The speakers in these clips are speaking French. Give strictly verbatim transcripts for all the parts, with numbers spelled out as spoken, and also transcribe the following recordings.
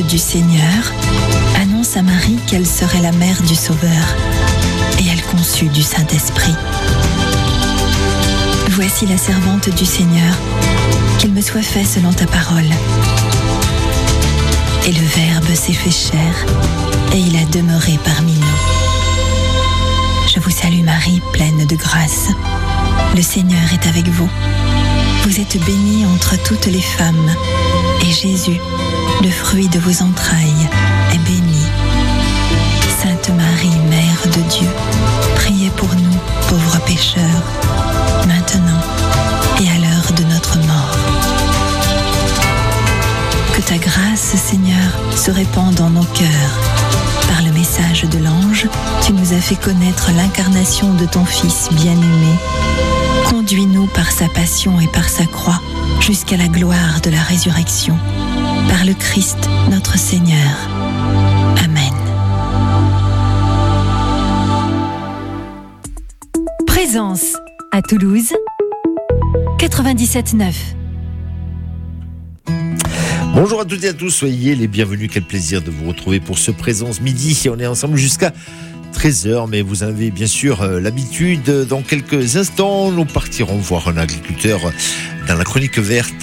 du Seigneur annonce à Marie qu'elle serait la mère du Sauveur, et elle conçut du Saint-Esprit. Voici la servante du Seigneur, qu'il me soit fait selon ta parole. Et le Verbe s'est fait chair, et il a demeuré parmi nous. Je vous salue Marie, pleine de grâce. Le Seigneur est avec vous. Vous êtes bénie entre toutes les femmes, et Jésus, le fruit de vos entrailles, est béni. Sainte Marie, Mère de Dieu, priez pour nous, pauvres pécheurs, maintenant et à l'heure de notre mort. Que ta grâce, Seigneur, se répande dans nos cœurs. Par le message de l'ange, tu nous as fait connaître l'incarnation de ton Fils bien-aimé. Conduis-nous par sa passion et par sa croix jusqu'à la gloire de la résurrection. Par le Christ, notre Seigneur. Amen. Présence à Toulouse, quatre-vingt-dix-sept neuf. Bonjour à toutes et à tous, soyez les bienvenus. Quel plaisir de vous retrouver pour ce Présence Midi. On est ensemble jusqu'à treize heures, mais vous avez bien sûr euh, l'habitude. Dans quelques instants, nous partirons voir un agriculteur dans la chronique verte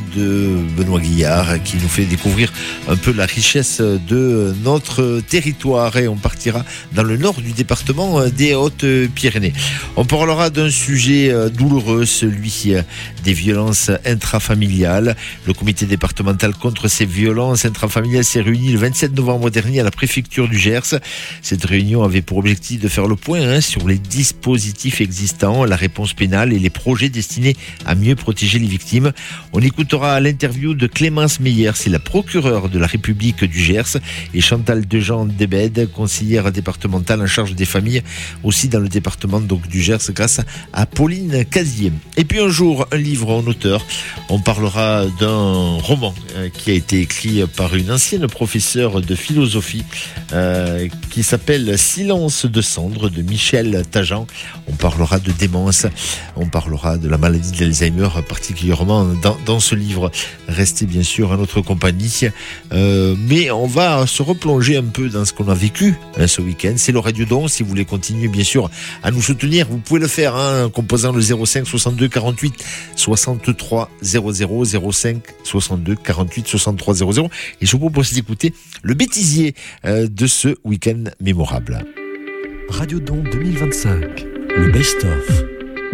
de Benoît Guillard, qui nous fait découvrir un peu la richesse de notre territoire, et on partira dans le nord du département des Hautes-Pyrénées. On parlera d'un sujet douloureux, celui des violences intrafamiliales. Le comité départemental contre ces violences intrafamiliales s'est réuni le vingt-sept novembre dernier à la préfecture du Gers. Cette réunion avait pour objectif de faire le point hein, sur les dispositifs existants, la réponse pénale et les projets destinés à mieux protéger les victimes. On écoutera l'interview de Clémence Meyer, c'est la procureure de la République du Gers, et Chantal Dejean-Debède, conseillère départementale en charge des familles, aussi dans le département donc, du Gers, grâce à Pauline Casier. Et puis un jour, un livre en auteur. On parlera d'un roman euh, qui a été écrit par une ancienne professeure de philosophie euh, qui s'appelle Silence de cendre de Michel Tajan. On parlera de démence, on parlera de la maladie d'Alzheimer, particulièrement dans, dans ce livre. Restez bien sûr à notre compagnie, euh, mais on va se replonger un peu dans ce qu'on a vécu hein, ce week-end. C'est le Radiodon. Si vous voulez continuer bien sûr à nous soutenir, vous pouvez le faire hein, en composant le zéro cinq soixante-deux quarante-huit soixante-trois zéro zéro, zéro cinq soixante-deux quarante-huit soixante-trois zéro zéro, et je vous propose d'écouter le bêtisier euh, de ce week-end mémorable. Radiodon deux mille vingt-cinq, le best-of.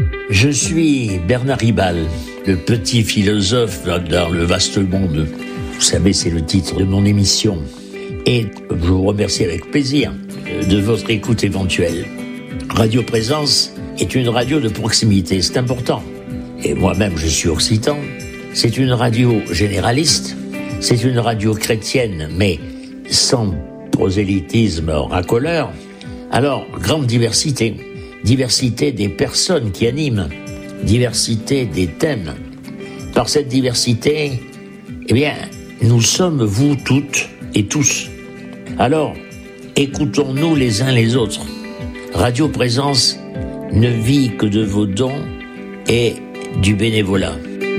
Je suis Bernard Ribal, le petit philosophe dans le vaste monde. Vous savez, c'est le titre de mon émission. Et je vous remercie avec plaisir de votre écoute éventuelle. Radio Présence est une radio de proximité, c'est important. Et moi-même, je suis occitan. C'est une radio généraliste. C'est une radio chrétienne, mais sans prosélytisme racoleur. Alors, grande diversité. Diversité des personnes qui animent, diversité des thèmes. Par cette diversité, eh bien, nous sommes vous toutes et tous. Alors, écoutons-nous les uns les autres. Radio Présence ne vit que de vos dons et du bénévolat.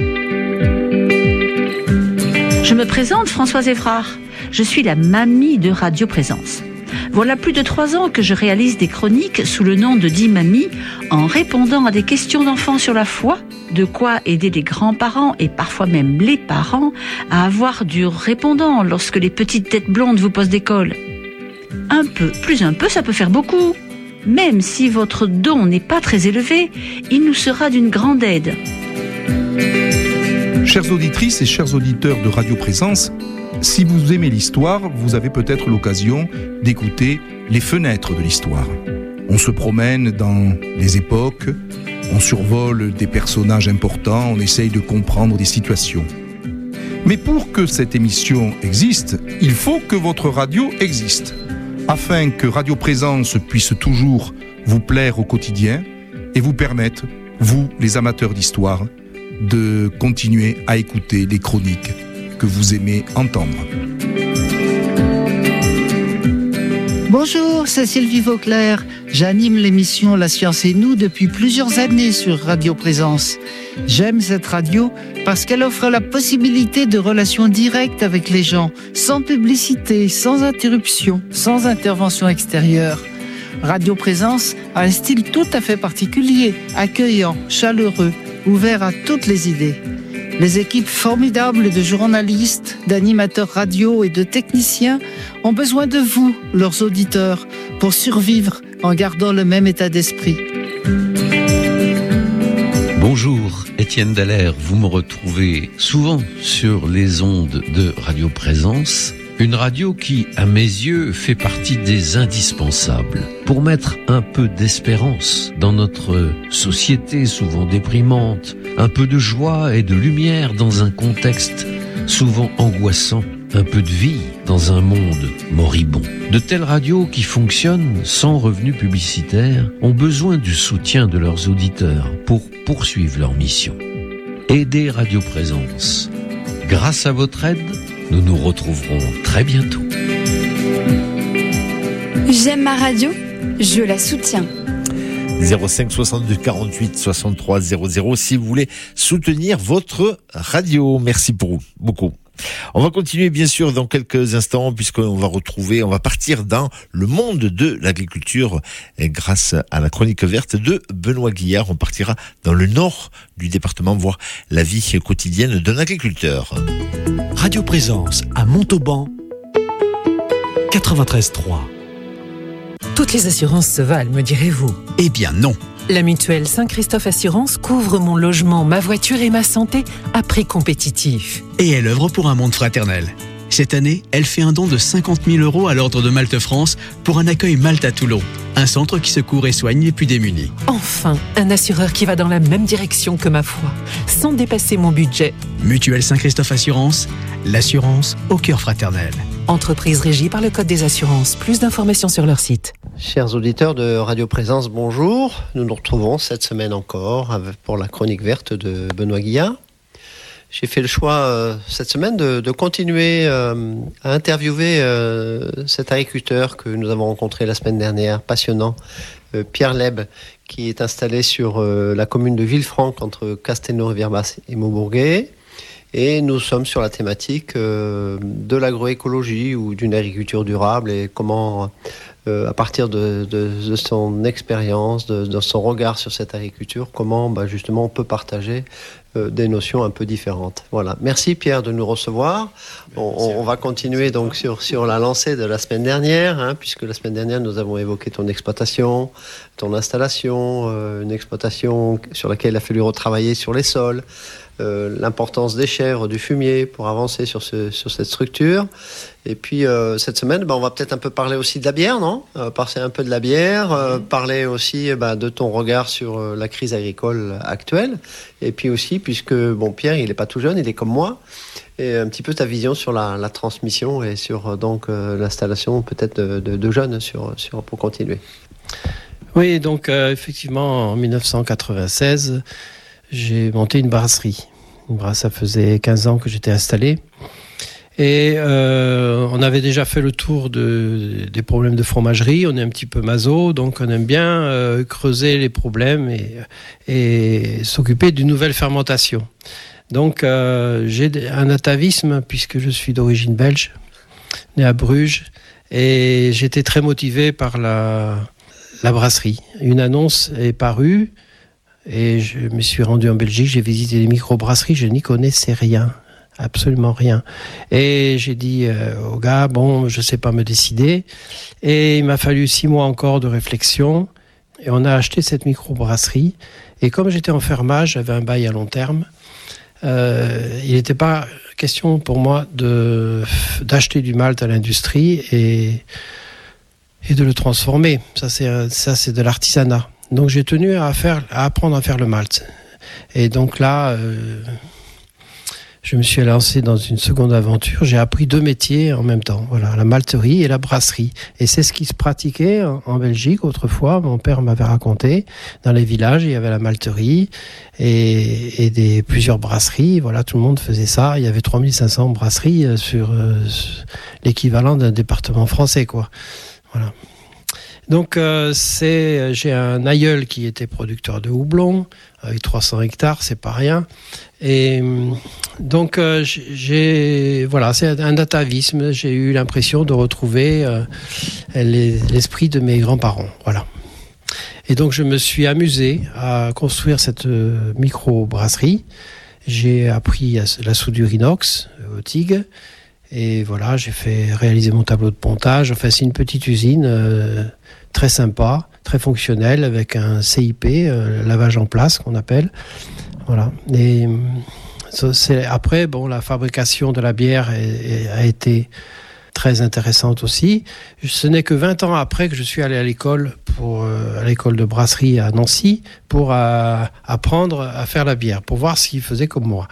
Je me présente, Françoise Evrard. Je suis la mamie de Radio Présence. Voilà plus de trois ans que je réalise des chroniques sous le nom de Dis Mamie, en répondant à des questions d'enfants sur la foi, de quoi aider les grands-parents et parfois même les parents à avoir du répondant lorsque les petites têtes blondes vous posent des cols. Un peu, plus un peu, ça peut faire beaucoup. Même si votre don n'est pas très élevé, il nous sera d'une grande aide. Chères auditrices et chers auditeurs de Radio Présence, si vous aimez l'histoire, vous avez peut-être l'occasion d'écouter les fenêtres de l'histoire. On se promène dans les époques, on survole des personnages importants, on essaye de comprendre des situations. Mais pour que cette émission existe, il faut que votre radio existe. Afin que Radio Présence puisse toujours vous plaire au quotidien et vous permettre, vous les amateurs d'histoire, de continuer à écouter les chroniques que vous aimez entendre. Bonjour, c'est Sylvie Vauclair. J'anime l'émission La Science et nous depuis plusieurs années sur Radio Présence. J'aime cette radio parce qu'elle offre la possibilité de relations directes avec les gens, sans publicité, sans interruption, sans intervention extérieure. Radio Présence a un style tout à fait particulier, accueillant, chaleureux, ouvert à toutes les idées. Les équipes formidables de journalistes, d'animateurs radio et de techniciens ont besoin de vous, leurs auditeurs, pour survivre en gardant le même état d'esprit. Bonjour, Étienne Dallaire, vous me retrouvez souvent sur les ondes de Radio Présence, une radio qui, à mes yeux, fait partie des indispensables pour mettre un peu d'espérance dans notre société souvent déprimante, un peu de joie et de lumière dans un contexte souvent angoissant, un peu de vie dans un monde moribond. De telles radios qui fonctionnent sans revenus publicitaires ont besoin du soutien de leurs auditeurs pour poursuivre leur mission. Aidez Radio Présence. Grâce à votre aide, nous nous retrouverons très bientôt. J'aime ma radio, je la soutiens. zéro cinq soixante-deux quarante-huit soixante-trois zéro zéro si vous voulez soutenir votre radio. Merci pour vous, beaucoup. On va continuer bien sûr dans quelques instants puisqu'on va retrouver, on va partir dans le monde de l'agriculture grâce à la chronique verte de Benoît Guillard. On partira dans le nord du département voir la vie quotidienne d'un agriculteur. Radio Présence à Montauban, quatre-vingt-treize trois. Toutes les assurances se valent, me direz-vous? Eh bien non. La mutuelle Saint-Christophe Assurance couvre mon logement, ma voiture et ma santé à prix compétitif. Et elle œuvre pour un monde fraternel. Cette année, elle fait un don de cinquante mille euros à l'Ordre de Malte France pour un accueil Malte à Toulon, un centre qui secourt et soigne les plus démunis. Enfin, un assureur qui va dans la même direction que ma foi, sans dépasser mon budget. Mutuelle Saint-Christophe Assurance, l'assurance au cœur fraternel. Entreprise régie par le Code des assurances. Plus d'informations sur leur site. Chers auditeurs de Radio Présence, bonjour. Nous nous retrouvons cette semaine encore pour la chronique verte de Benoît Guillard. J'ai fait le choix euh, cette semaine de, de continuer euh, à interviewer euh, cet agriculteur que nous avons rencontré la semaine dernière, passionnant, euh, Pierre Leb, qui est installé sur euh, la commune de Villefranche entre Castelnau-Rivière-Basse et Maubourguet. Et nous sommes sur la thématique euh, de l'agroécologie ou d'une agriculture durable et comment, euh, à partir de, de, de son expérience, de, de son regard sur cette agriculture, comment bah, justement on peut partager euh, des notions un peu différentes. Voilà. Merci Pierre de nous recevoir. On, on va continuer donc sur, sur la lancée de la semaine dernière, hein, puisque la semaine dernière nous avons évoqué ton exploitation, ton installation, euh, une exploitation sur laquelle il a fallu retravailler sur les sols. Euh, l'importance des chèvres, du fumier pour avancer sur, ce, sur cette structure. Et puis euh, cette semaine, bah, on va peut-être un peu parler aussi de la bière, non euh, Parler un peu de la bière, euh, mmh. parler aussi bah, de ton regard sur euh, la crise agricole actuelle. Et puis aussi, puisque bon, Pierre, il n'est pas tout jeune, il est comme moi, et un petit peu ta vision sur la, la transmission et sur donc euh, l'installation peut-être de, de, de jeunes sur, sur, pour continuer. Oui, donc euh, effectivement, en dix-neuf cent quatre-vingt-seize, j'ai monté une brasserie. Une brasse, ça faisait quinze ans que j'étais installé. Et euh, on avait déjà fait le tour de, des problèmes de fromagerie. On est un petit peu maso, donc on aime bien euh, creuser les problèmes et, et s'occuper d'une nouvelle fermentation. Donc euh, j'ai un atavisme, puisque je suis d'origine belge, né à Bruges. Et j'étais très motivé par la, la brasserie. Une annonce est parue. Et je me suis rendu en Belgique, j'ai visité les microbrasseries, je n'y connaissais rien, absolument rien. Et j'ai dit euh, au gars, bon, je ne sais pas me décider. Et il m'a fallu six mois encore de réflexion. Et on a acheté cette microbrasserie. Et comme j'étais en fermage, j'avais un bail à long terme, euh, il n'était pas question pour moi de, d'acheter du malt à l'industrie et, et de le transformer. Ça, c'est, ça, c'est de l'artisanat. Donc j'ai tenu à, faire, à apprendre à faire le malt. Et donc là, euh, je me suis lancé dans une seconde aventure. J'ai appris deux métiers en même temps. Voilà, la malterie et la brasserie. Et c'est ce qui se pratiquait en, en Belgique autrefois. Mon père m'avait raconté. Dans les villages, il y avait la malterie et, et des, plusieurs brasseries. Voilà, tout le monde faisait ça. Il y avait trois mille cinq cents brasseries sur, euh, sur l'équivalent d'un département français, quoi. Voilà. Donc euh, c'est, j'ai un aïeul qui était producteur de houblon, avec trois cents hectares, c'est pas rien. Et donc euh, j'ai, voilà, c'est un atavisme. J'ai eu l'impression de retrouver euh, les, l'esprit de mes grands-parents, voilà. Et donc je me suis amusé à construire cette euh, micro-brasserie. J'ai appris à la soudure inox euh, au T I G. Et voilà, j'ai fait réaliser mon tableau de pontage. Enfin, c'est une petite usine euh, très sympa, très fonctionnelle, avec un C I P, euh, lavage en place qu'on appelle. Voilà. Et ça, c'est, après, bon, la fabrication de la bière est, est, a été très intéressante aussi. Ce n'est que vingt ans après que je suis allé à l'école, pour, euh, à l'école de brasserie à Nancy, pour euh, apprendre à faire la bière, pour voir s'ils faisaient comme moi.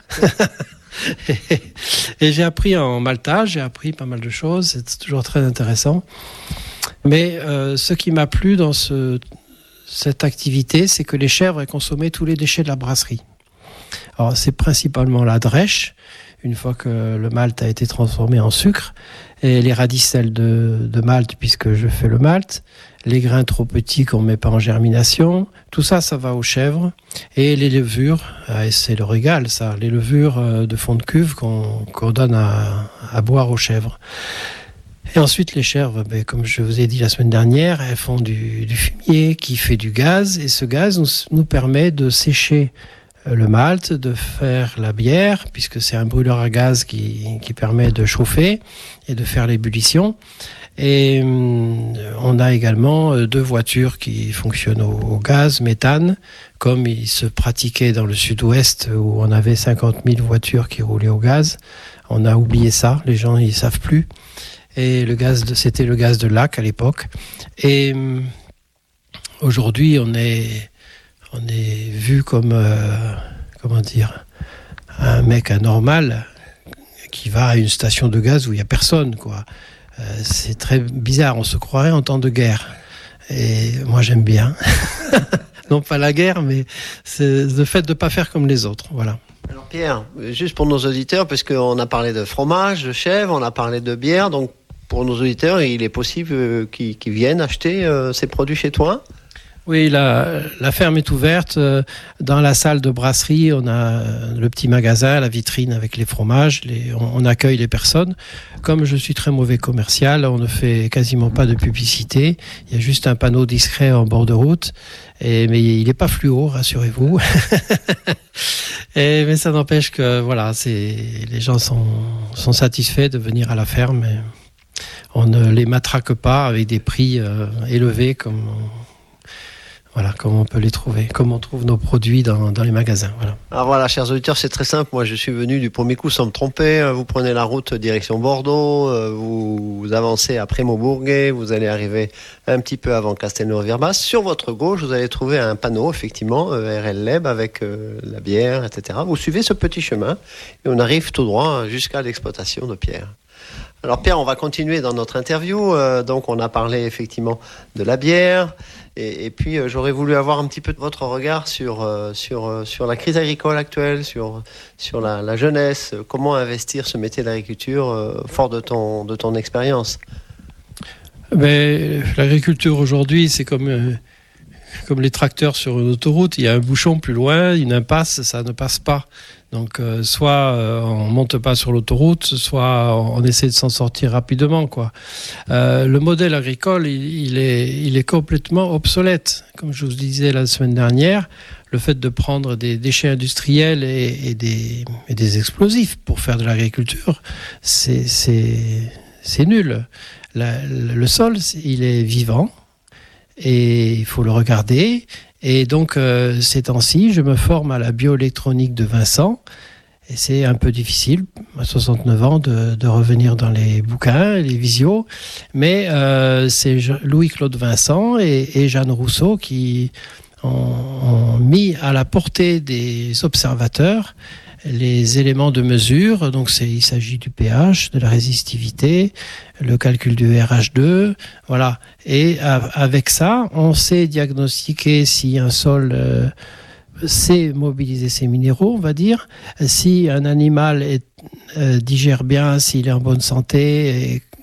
Et j'ai appris en maltage, j'ai appris pas mal de choses, c'est toujours très intéressant. Mais euh, ce qui m'a plu dans ce, cette activité, c'est que les chèvres consommaient tous les déchets de la brasserie. Alors c'est principalement la drèche, une fois que le malt a été transformé en sucre, et les radicelles de, de malt, puisque je fais le malt, les grains trop petits qu'on ne met pas en germination, tout ça, ça va aux chèvres. Et les levures, et c'est le régal ça, les levures de fond de cuve qu'on, qu'on donne à, à boire aux chèvres. Et ensuite, les chèvres, ben, comme je vous ai dit la semaine dernière, elles font du, du fumier qui fait du gaz, et ce gaz nous, nous permet de sécher le malt, de faire la bière, puisque c'est un brûleur à gaz qui, qui permet de chauffer et de faire l'ébullition. Et hum, on a également deux voitures qui fonctionnent au, au gaz, méthane, comme il se pratiquait dans le sud-ouest où on avait cinquante mille voitures qui roulaient au gaz. On a oublié ça, les gens ils savent plus. Et le gaz, de, c'était le gaz de lac à l'époque. Et hum, aujourd'hui, on est, on est vu comme, euh, comment dire, un mec anormal qui va à une station de gaz où il y a personne, quoi. Euh, c'est très bizarre, on se croirait en temps de guerre. Et moi, j'aime bien. Non pas la guerre, mais c'est le fait de ne pas faire comme les autres. Voilà. Alors Pierre, juste pour nos auditeurs, parce qu'on a parlé de fromage, de chèvre, on a parlé de bière, donc pour nos auditeurs, il est possible qu'ils, qu'ils viennent acheter euh, ces produits chez toi ? Oui, la, la ferme est ouverte. Dans la salle de brasserie, on a le petit magasin, la vitrine avec les fromages. Les, on, on accueille les personnes. Comme je suis très mauvais commercial, on ne fait quasiment pas de publicité. Il y a juste un panneau discret en bord de route. Et, mais il n'est pas fluo, rassurez-vous. Et, mais ça n'empêche que voilà, c'est, les gens sont, sont satisfaits de venir à la ferme. Et on ne les matraque pas avec des prix euh, élevés comme... Voilà, comment on peut les trouver, comment on trouve nos produits dans, dans les magasins. Voilà. Alors voilà, chers auditeurs, c'est très simple. Moi, je suis venu du premier coup sans me tromper. Vous prenez la route direction Bordeaux, vous, vous avancez après Maubourguet, vous allez arriver un petit peu avant Castelnau-Rivierbas. Sur votre gauche, vous allez trouver un panneau, effectivement, R L Leb avec euh, la bière, et cetera. Vous suivez ce petit chemin et on arrive tout droit jusqu'à l'exploitation de Pierre. Alors Pierre, on va continuer dans notre interview. Euh, donc on a parlé effectivement de la bière. Et, et puis, euh, j'aurais voulu avoir un petit peu de votre regard sur, euh, sur, euh, sur la crise agricole actuelle, sur, sur la, la jeunesse. Comment investir ce métier d'agriculture euh, fort de ton, de ton expérience ? Ben, l'agriculture aujourd'hui, c'est comme, euh, comme les tracteurs sur une autoroute. Il y a un bouchon plus loin, une impasse, ça ne passe pas. Donc, euh, soit euh, on monte pas sur l'autoroute, soit on essaie de s'en sortir rapidement, quoi. Euh, le modèle agricole, il, il, est, il est complètement obsolète. Comme je vous disais la semaine dernière, le fait de prendre des déchets industriels et, et, des, et des explosifs pour faire de l'agriculture, c'est, c'est, c'est nul. La, le sol, il est vivant et il faut le regarder. Et donc, euh, ces temps-ci, je me forme à la bioélectronique de Vincent. Et c'est un peu difficile, à soixante-neuf ans, de, de revenir dans les bouquins, les visios. Mais euh, c'est Louis-Claude Vincent et, et Jeanne Rousseau qui ont, ont mis à la portée des observateurs les éléments de mesure. Donc, c'est, il s'agit du pH, de la résistivité, le calcul du R H deux, voilà. Et avec ça, on sait diagnostiquer si un sol euh, sait mobiliser ses minéraux, on va dire, si un animal est, euh, digère bien, s'il est en bonne santé, et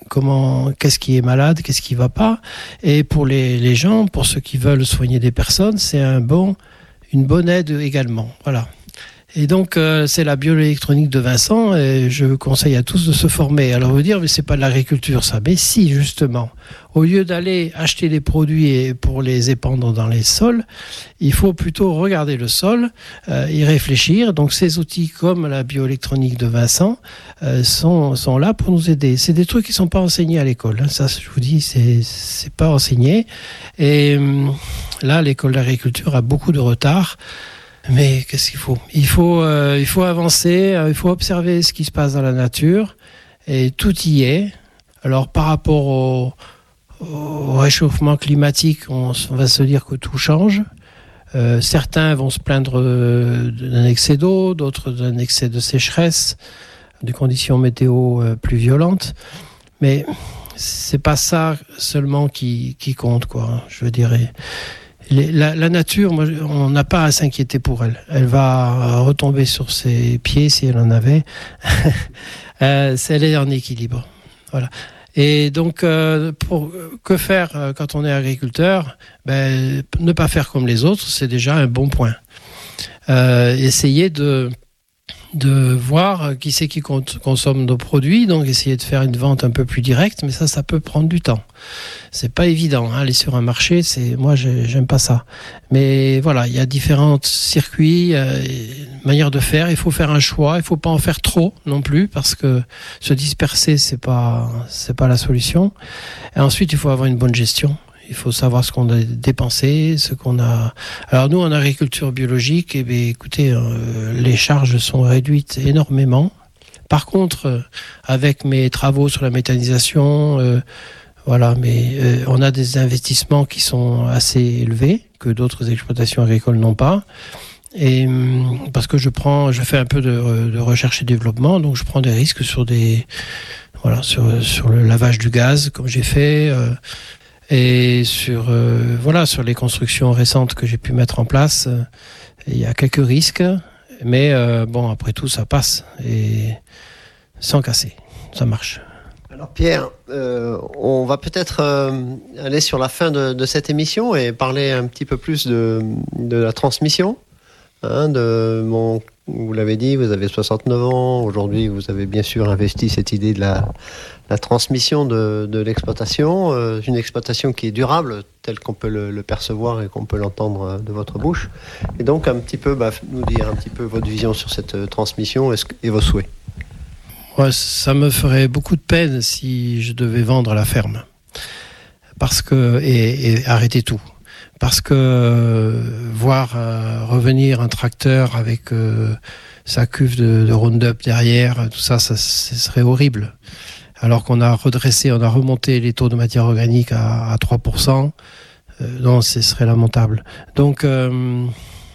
comment, qu'est-ce qui est malade, qu'est-ce qui va pas. Et pour les, les gens, pour ceux qui veulent soigner des personnes, c'est un bon, une bonne aide également. Voilà. Et donc, euh, c'est la bioélectronique de Vincent, et je conseille à tous de se former. Alors, vous dire, mais c'est pas de l'agriculture, ça. Mais si, justement. Au lieu d'aller acheter des produits pour les épandre dans les sols, il faut plutôt regarder le sol, euh, y réfléchir. Donc, ces outils comme la bioélectronique de Vincent euh, sont, sont là pour nous aider. C'est des trucs qui sont pas enseignés à l'école. Hein. Ça, je vous dis, c'est, c'est pas enseigné. Et euh, là, l'école d'agriculture a beaucoup de retard. Mais qu'est-ce qu'il faut ? Il faut, euh, il faut avancer, euh, il faut observer ce qui se passe dans la nature, et tout y est. Alors par rapport au, au réchauffement climatique, on, on va se dire que tout change. Euh, certains vont se plaindre euh, d'un excès d'eau, d'autres d'un excès de sécheresse, des conditions météo euh, plus violentes. Mais c'est pas ça seulement qui, qui compte, quoi. Je veux dire. Les, la, la nature, moi, on n'a pas à s'inquiéter pour elle. Elle va retomber sur ses pieds si elle en avait. euh, elle est en équilibre. Voilà. Et donc, euh, pour, que faire euh, quand on est agriculteur ? Ben, ne pas faire comme les autres, c'est déjà un bon point. Euh, essayer de de voir qui c'est qui consomme nos produits, donc essayer de faire une vente un peu plus directe, mais ça, ça peut prendre du temps. C'est pas évident, hein, aller sur un marché, c'est, moi, j'aime pas ça. Mais voilà, il y a différents circuits, euh, manières de faire, il faut faire un choix, il faut pas en faire trop non plus, parce que se disperser, c'est pas, c'est pas la solution. Et ensuite, il faut avoir une bonne gestion. Il faut savoir ce qu'on a dépensé, ce qu'on a... Alors nous, en agriculture biologique, eh bien, écoutez, euh, les charges sont réduites énormément. Par contre, euh, avec mes travaux sur la méthanisation, euh, voilà, mais euh, on a des investissements qui sont assez élevés, que d'autres exploitations agricoles n'ont pas. Et parce que je prends, je fais un peu de, de recherche et développement, donc je prends des risques sur des... Voilà, sur, sur le lavage du gaz, comme j'ai fait... Euh, Et sur euh, voilà sur les constructions récentes que j'ai pu mettre en place, euh, il y a quelques risques, mais euh, bon après tout ça passe et sans casser, ça marche. Alors Pierre, euh, on va peut-être euh, aller sur la fin de, de cette émission et parler un petit peu plus de, de la transmission. Hein, de mon, vous l'avez dit, vous avez soixante-neuf ans. Aujourd'hui, vous avez bien sûr investi cette idée de la, la transmission de, de l'exploitation, euh, une exploitation qui est durable, telle qu'on peut le, le percevoir et qu'on peut l'entendre de votre bouche. Et donc, un petit peu, bah, nous dire un petit peu votre vision sur cette transmission et, ce, et vos souhaits. Ouais, ça me ferait beaucoup de peine si je devais vendre la ferme, parce que et, et arrêter tout. Parce que euh, voir euh, revenir un tracteur avec euh, sa cuve de, de Roundup derrière, tout ça, ça, ce serait horrible. Alors qu'on a redressé, on a remonté les taux de matière organique à, à trois pour cent, euh, non, ce serait lamentable. Donc, euh,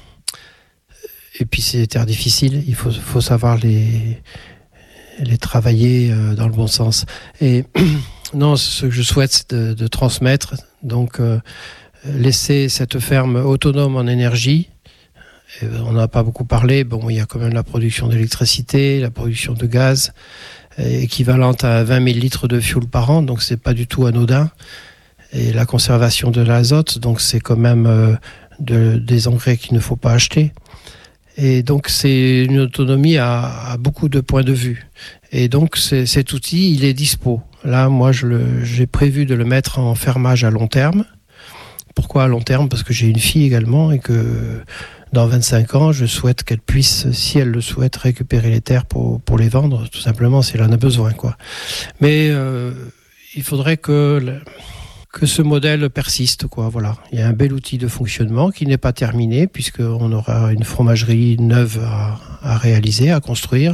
et puis c'est des terres difficiles, il faut, faut savoir les, les travailler euh, dans le bon sens. Et non, ce que je souhaite, c'est de, de transmettre, donc... Euh, laisser cette ferme autonome en énergie. Et on n'a pas beaucoup parlé. Bon, il y a quand même la production d'électricité, la production de gaz, équivalente à vingt mille litres de fioul par an, donc c'est pas du tout anodin. Et la conservation de l'azote, donc c'est quand même euh, de, des engrais qu'il ne faut pas acheter. Et donc c'est une autonomie à, à beaucoup de points de vue. Et donc c'est, cet outil, il est dispo. Là, moi, je le, j'ai prévu de le mettre en fermage à long terme. Pourquoi à long terme ? Parce que j'ai une fille également et que dans vingt-cinq ans, je souhaite qu'elle puisse, si elle le souhaite, récupérer les terres pour, pour les vendre, tout simplement, si elle en a besoin, quoi. Mais euh, il faudrait que, le, que ce modèle persiste, quoi. Voilà. Il y a un bel outil de fonctionnement qui n'est pas terminé, puisqu'on aura une fromagerie neuve à, à réaliser, à construire.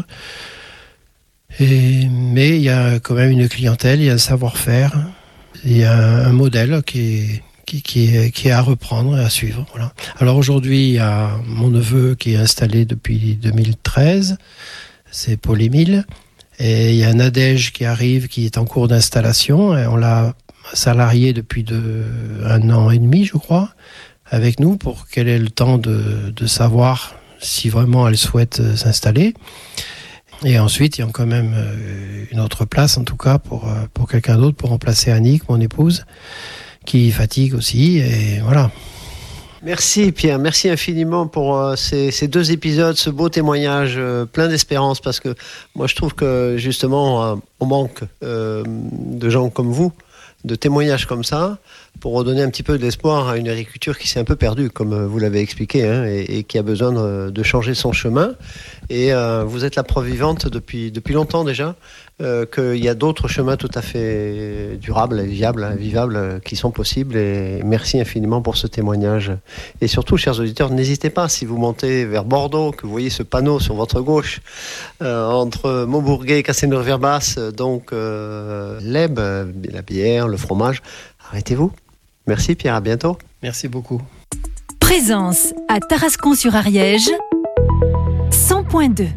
Et, mais il y a quand même une clientèle, il y a un savoir-faire, il y a un, un modèle qui est... Qui, qui, est, qui est à reprendre et à suivre. Voilà. Alors aujourd'hui, il y a mon neveu qui est installé depuis deux mille treize, c'est Paul-Émile, et il y a Nadège qui arrive, qui est en cours d'installation, et on l'a salarié depuis de, un an et demi, je crois, avec nous, pour qu'elle ait le temps de, de savoir si vraiment elle souhaite s'installer. Et ensuite, il y a quand même euh, une autre place, en tout cas, pour, euh, pour quelqu'un d'autre, pour remplacer Annick, mon épouse, qui fatigue aussi, et voilà. Merci Pierre, merci infiniment pour euh, ces, ces deux épisodes, ce beau témoignage euh, plein d'espérance, parce que moi je trouve que justement euh, on manque euh, de gens comme vous, de témoignages comme ça, pour redonner un petit peu d'espoir à une agriculture qui s'est un peu perdue, comme vous l'avez expliqué, hein, et, et qui a besoin de, de changer son chemin. Et euh, vous êtes la preuve vivante depuis, depuis longtemps déjà, euh, qu'il y a d'autres chemins tout à fait durables, viables, vivables, qui sont possibles. Et merci infiniment pour ce témoignage. Et surtout, chers auditeurs, n'hésitez pas, si vous montez vers Bordeaux, que vous voyez ce panneau sur votre gauche, euh, entre Maubourguet et Castelnau-Verbas, donc euh, l'Eb, la bière, le fromage, arrêtez-vous. Merci Pierre, à bientôt. Merci beaucoup. Présence à Tarascon-sur-Ariège, cent point deux.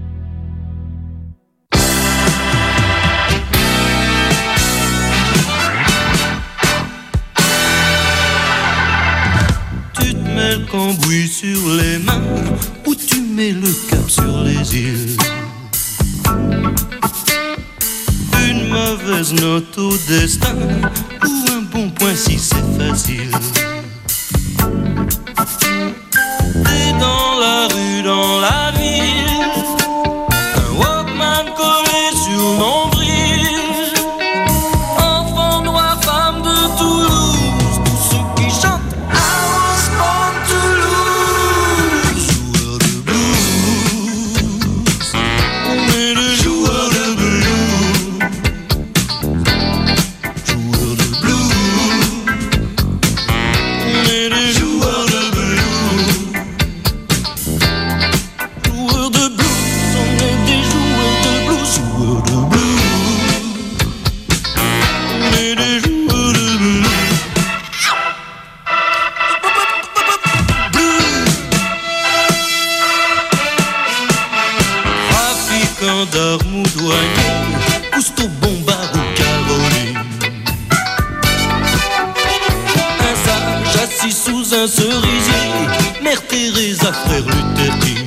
Tu te mets le cambouis sur les mains ou tu mets le cap sur les îles. Une mauvaise note au destin ou un bon point si c'est facile. T'es dans la rue, dans la ville, un Walkman collé sur le nombril. Enfant noir, femme de Toulouse, tous ceux qui chantent I was born to lose. Joueur de blues, on est le joueur de blues. Joueur de blues, on est les joueurs de blues. Joueurs de blues, on est des joueurs de blues. Joueurs de blues, on est des joueurs de blues. Trafiquant d'armes ou douanier, Cousteau, Bombard ou Caroline. Un sage assis sous un cerisier, Mère Teresa, frère Luther King.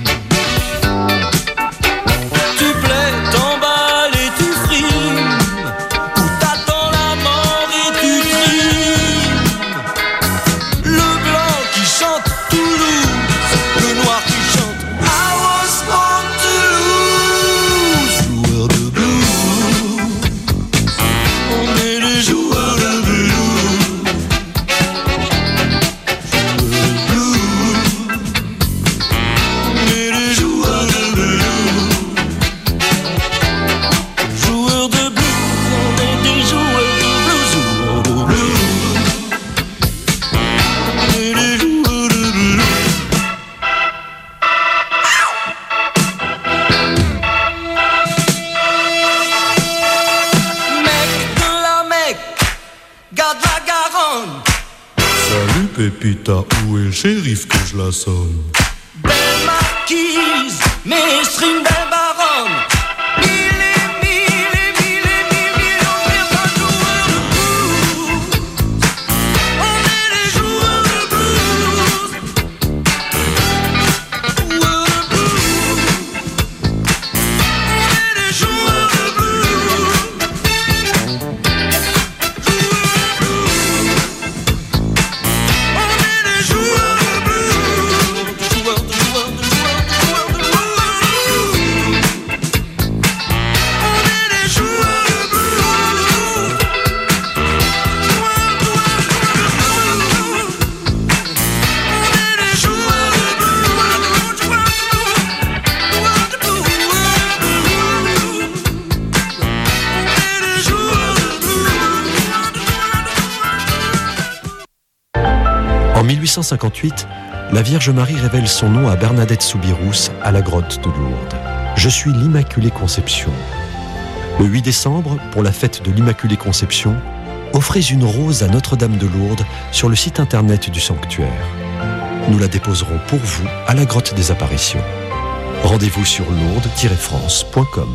Tu plais, t'emballes et tu frimes, ou t'attends la mort et tu trimes. Le blanc qui chante Toulouse, le noir qui chante I was born to lose. Joueur de blues, on est les joueurs de blues. Salut Pépita, où est le shérif que je la sonne? Belle marquise, Mestrine, belle baronne. Mille et mille et mille et mille millions de joueurs de blues. On est les joueurs de blues. Joueurs de blues. On est les joueurs de blues. En mille huit cent cinquante-huit, la Vierge Marie révèle son nom à Bernadette Soubirous à la grotte de Lourdes. Je suis l'Immaculée Conception. Le huit décembre, pour la fête de l'Immaculée Conception, offrez une rose à Notre-Dame de Lourdes sur le site internet du sanctuaire. Nous la déposerons pour vous à la grotte des Apparitions. Rendez-vous sur lourdes tiret france point com.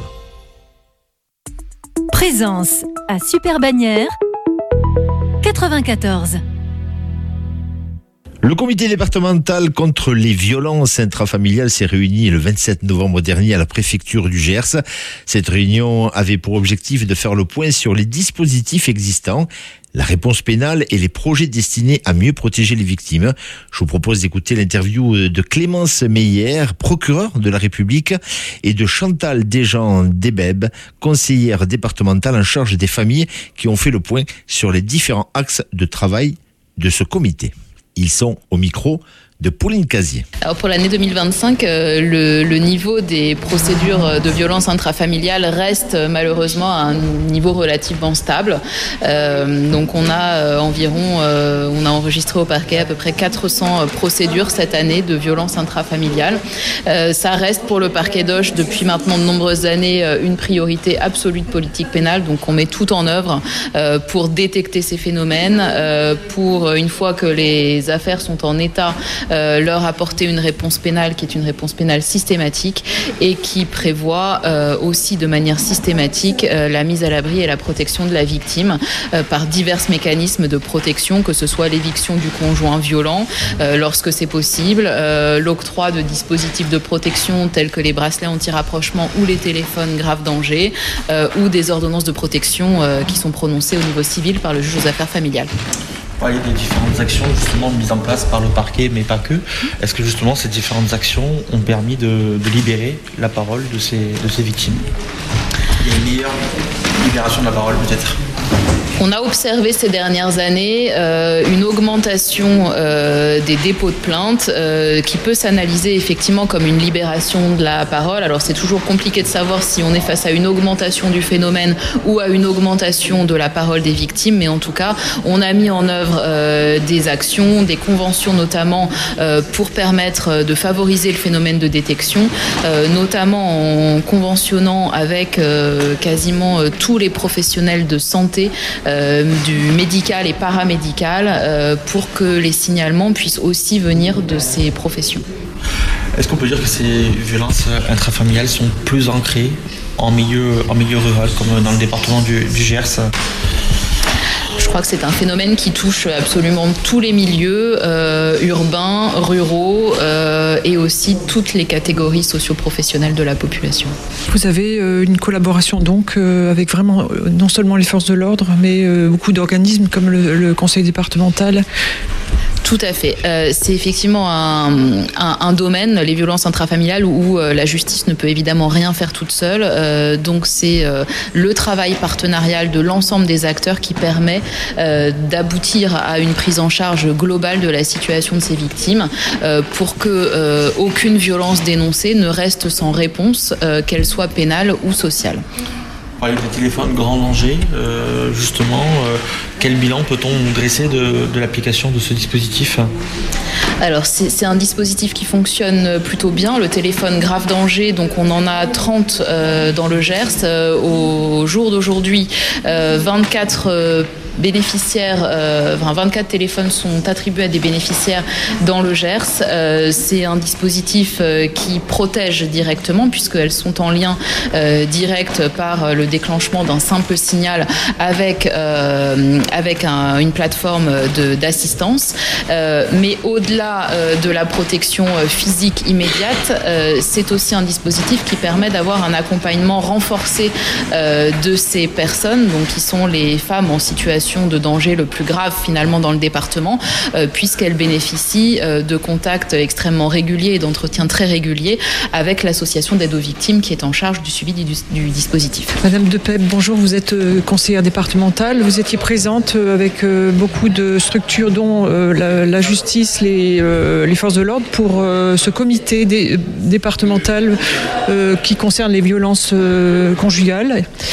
Présence à Super Bagnères, quatre-vingt-quatorze. Le comité départemental contre les violences intrafamiliales s'est réuni le vingt-sept novembre dernier à la préfecture du Gers. Cette réunion avait pour objectif de faire le point sur les dispositifs existants, la réponse pénale et les projets destinés à mieux protéger les victimes. Je vous propose d'écouter l'interview de Clémence Meyer, procureure de la République, et de Chantal Desjean-Debeb, conseillère départementale en charge des familles, qui ont fait le point sur les différents axes de travail de ce comité. Ils sont au micro de Pauline Casier. Alors pour l'année deux mille vingt-cinq, euh, le, le niveau des procédures de violence intrafamiliale reste malheureusement à un niveau relativement stable. Euh, donc on a euh, environ, euh, on a enregistré au parquet à peu près quatre cents procédures cette année de violence intrafamiliale. Euh, ça reste pour le parquet d'Auch depuis maintenant de nombreuses années une priorité absolue de politique pénale. Donc on met tout en œuvre euh, pour détecter ces phénomènes, euh, pour une fois que les affaires sont en état, Euh, leur apporter une réponse pénale qui est une réponse pénale systématique et qui prévoit euh, aussi de manière systématique euh, la mise à l'abri et la protection de la victime euh, par divers mécanismes de protection, que ce soit l'éviction du conjoint violent euh, lorsque c'est possible, euh, l'octroi de dispositifs de protection tels que les bracelets anti-rapprochement ou les téléphones grave danger euh, ou des ordonnances de protection euh, qui sont prononcées au niveau civil par le juge aux affaires familiales. Parler des différentes actions justement mises en place par le parquet, mais pas que. Est-ce que justement ces différentes actions ont permis de, de libérer la parole de ces, de ces victimes ? Il y a une meilleure libération de la parole peut-être ? On a observé ces dernières années euh, une augmentation euh, des dépôts de plaintes euh, qui peut s'analyser effectivement comme une libération de la parole. Alors c'est toujours compliqué de savoir si on est face à une augmentation du phénomène ou à une augmentation de la parole des victimes, mais en tout cas on a mis en œuvre euh, des actions, des conventions notamment euh, pour permettre de favoriser le phénomène de détection, euh, notamment en conventionnant avec euh, quasiment euh, tous les professionnels de santé, Euh, du médical et paramédical euh, pour que les signalements puissent aussi venir de ces professions. Est-ce qu'on peut dire que ces violences intrafamiliales sont plus ancrées en milieu, en milieu rural, comme dans le département du, du Gers ? Je crois que c'est un phénomène qui touche absolument tous les milieux, euh, urbains, ruraux euh, et aussi toutes les catégories socio-professionnelles de la population. Vous avez euh, une collaboration donc euh, avec vraiment euh, non seulement les forces de l'ordre, mais euh, beaucoup d'organismes comme le, le conseil départemental. Tout à fait. Euh, c'est effectivement un, un, un domaine, les violences intrafamiliales, où euh, la justice ne peut évidemment rien faire toute seule. Euh, donc c'est euh, le travail partenarial de l'ensemble des acteurs qui permet euh, d'aboutir à une prise en charge globale de la situation de ces victimes euh, pour que euh, aucune violence dénoncée ne reste sans réponse, euh, qu'elle soit pénale ou sociale. Parler des téléphones grand danger, euh, justement, euh, quel bilan peut-on dresser de, de l'application de ce dispositif ? Alors c'est, c'est un dispositif qui fonctionne plutôt bien, le téléphone grave danger, donc on en a trente euh, dans le Gers. Euh, au jour d'aujourd'hui, euh, vingt-quatre euh, bénéficiaires, euh, enfin vingt-quatre téléphones sont attribués à des bénéficiaires dans le Gers. Euh, c'est un dispositif euh, qui protège directement puisqu'elles sont en lien euh, direct par le déclenchement d'un simple signal avec, euh, avec un, une plateforme de, d'assistance. Euh, mais au-delà euh, de la protection physique immédiate, euh, c'est aussi un dispositif qui permet d'avoir un accompagnement renforcé euh, de ces personnes, donc qui sont les femmes en situation de danger le plus grave finalement dans le département, euh, puisqu'elles bénéficient euh, de contacts extrêmement réguliers et d'entretiens très réguliers avec l'association d'aide aux victimes qui est en charge du suivi du, du dispositif. Madame Depeb, bonjour, vous êtes euh, conseillère départementale, vous étiez présente euh, avec euh, beaucoup de structures dont euh, la, la justice, les, euh, les forces de l'ordre pour euh, ce comité dé, départemental euh, qui concerne les violences euh, conjugales.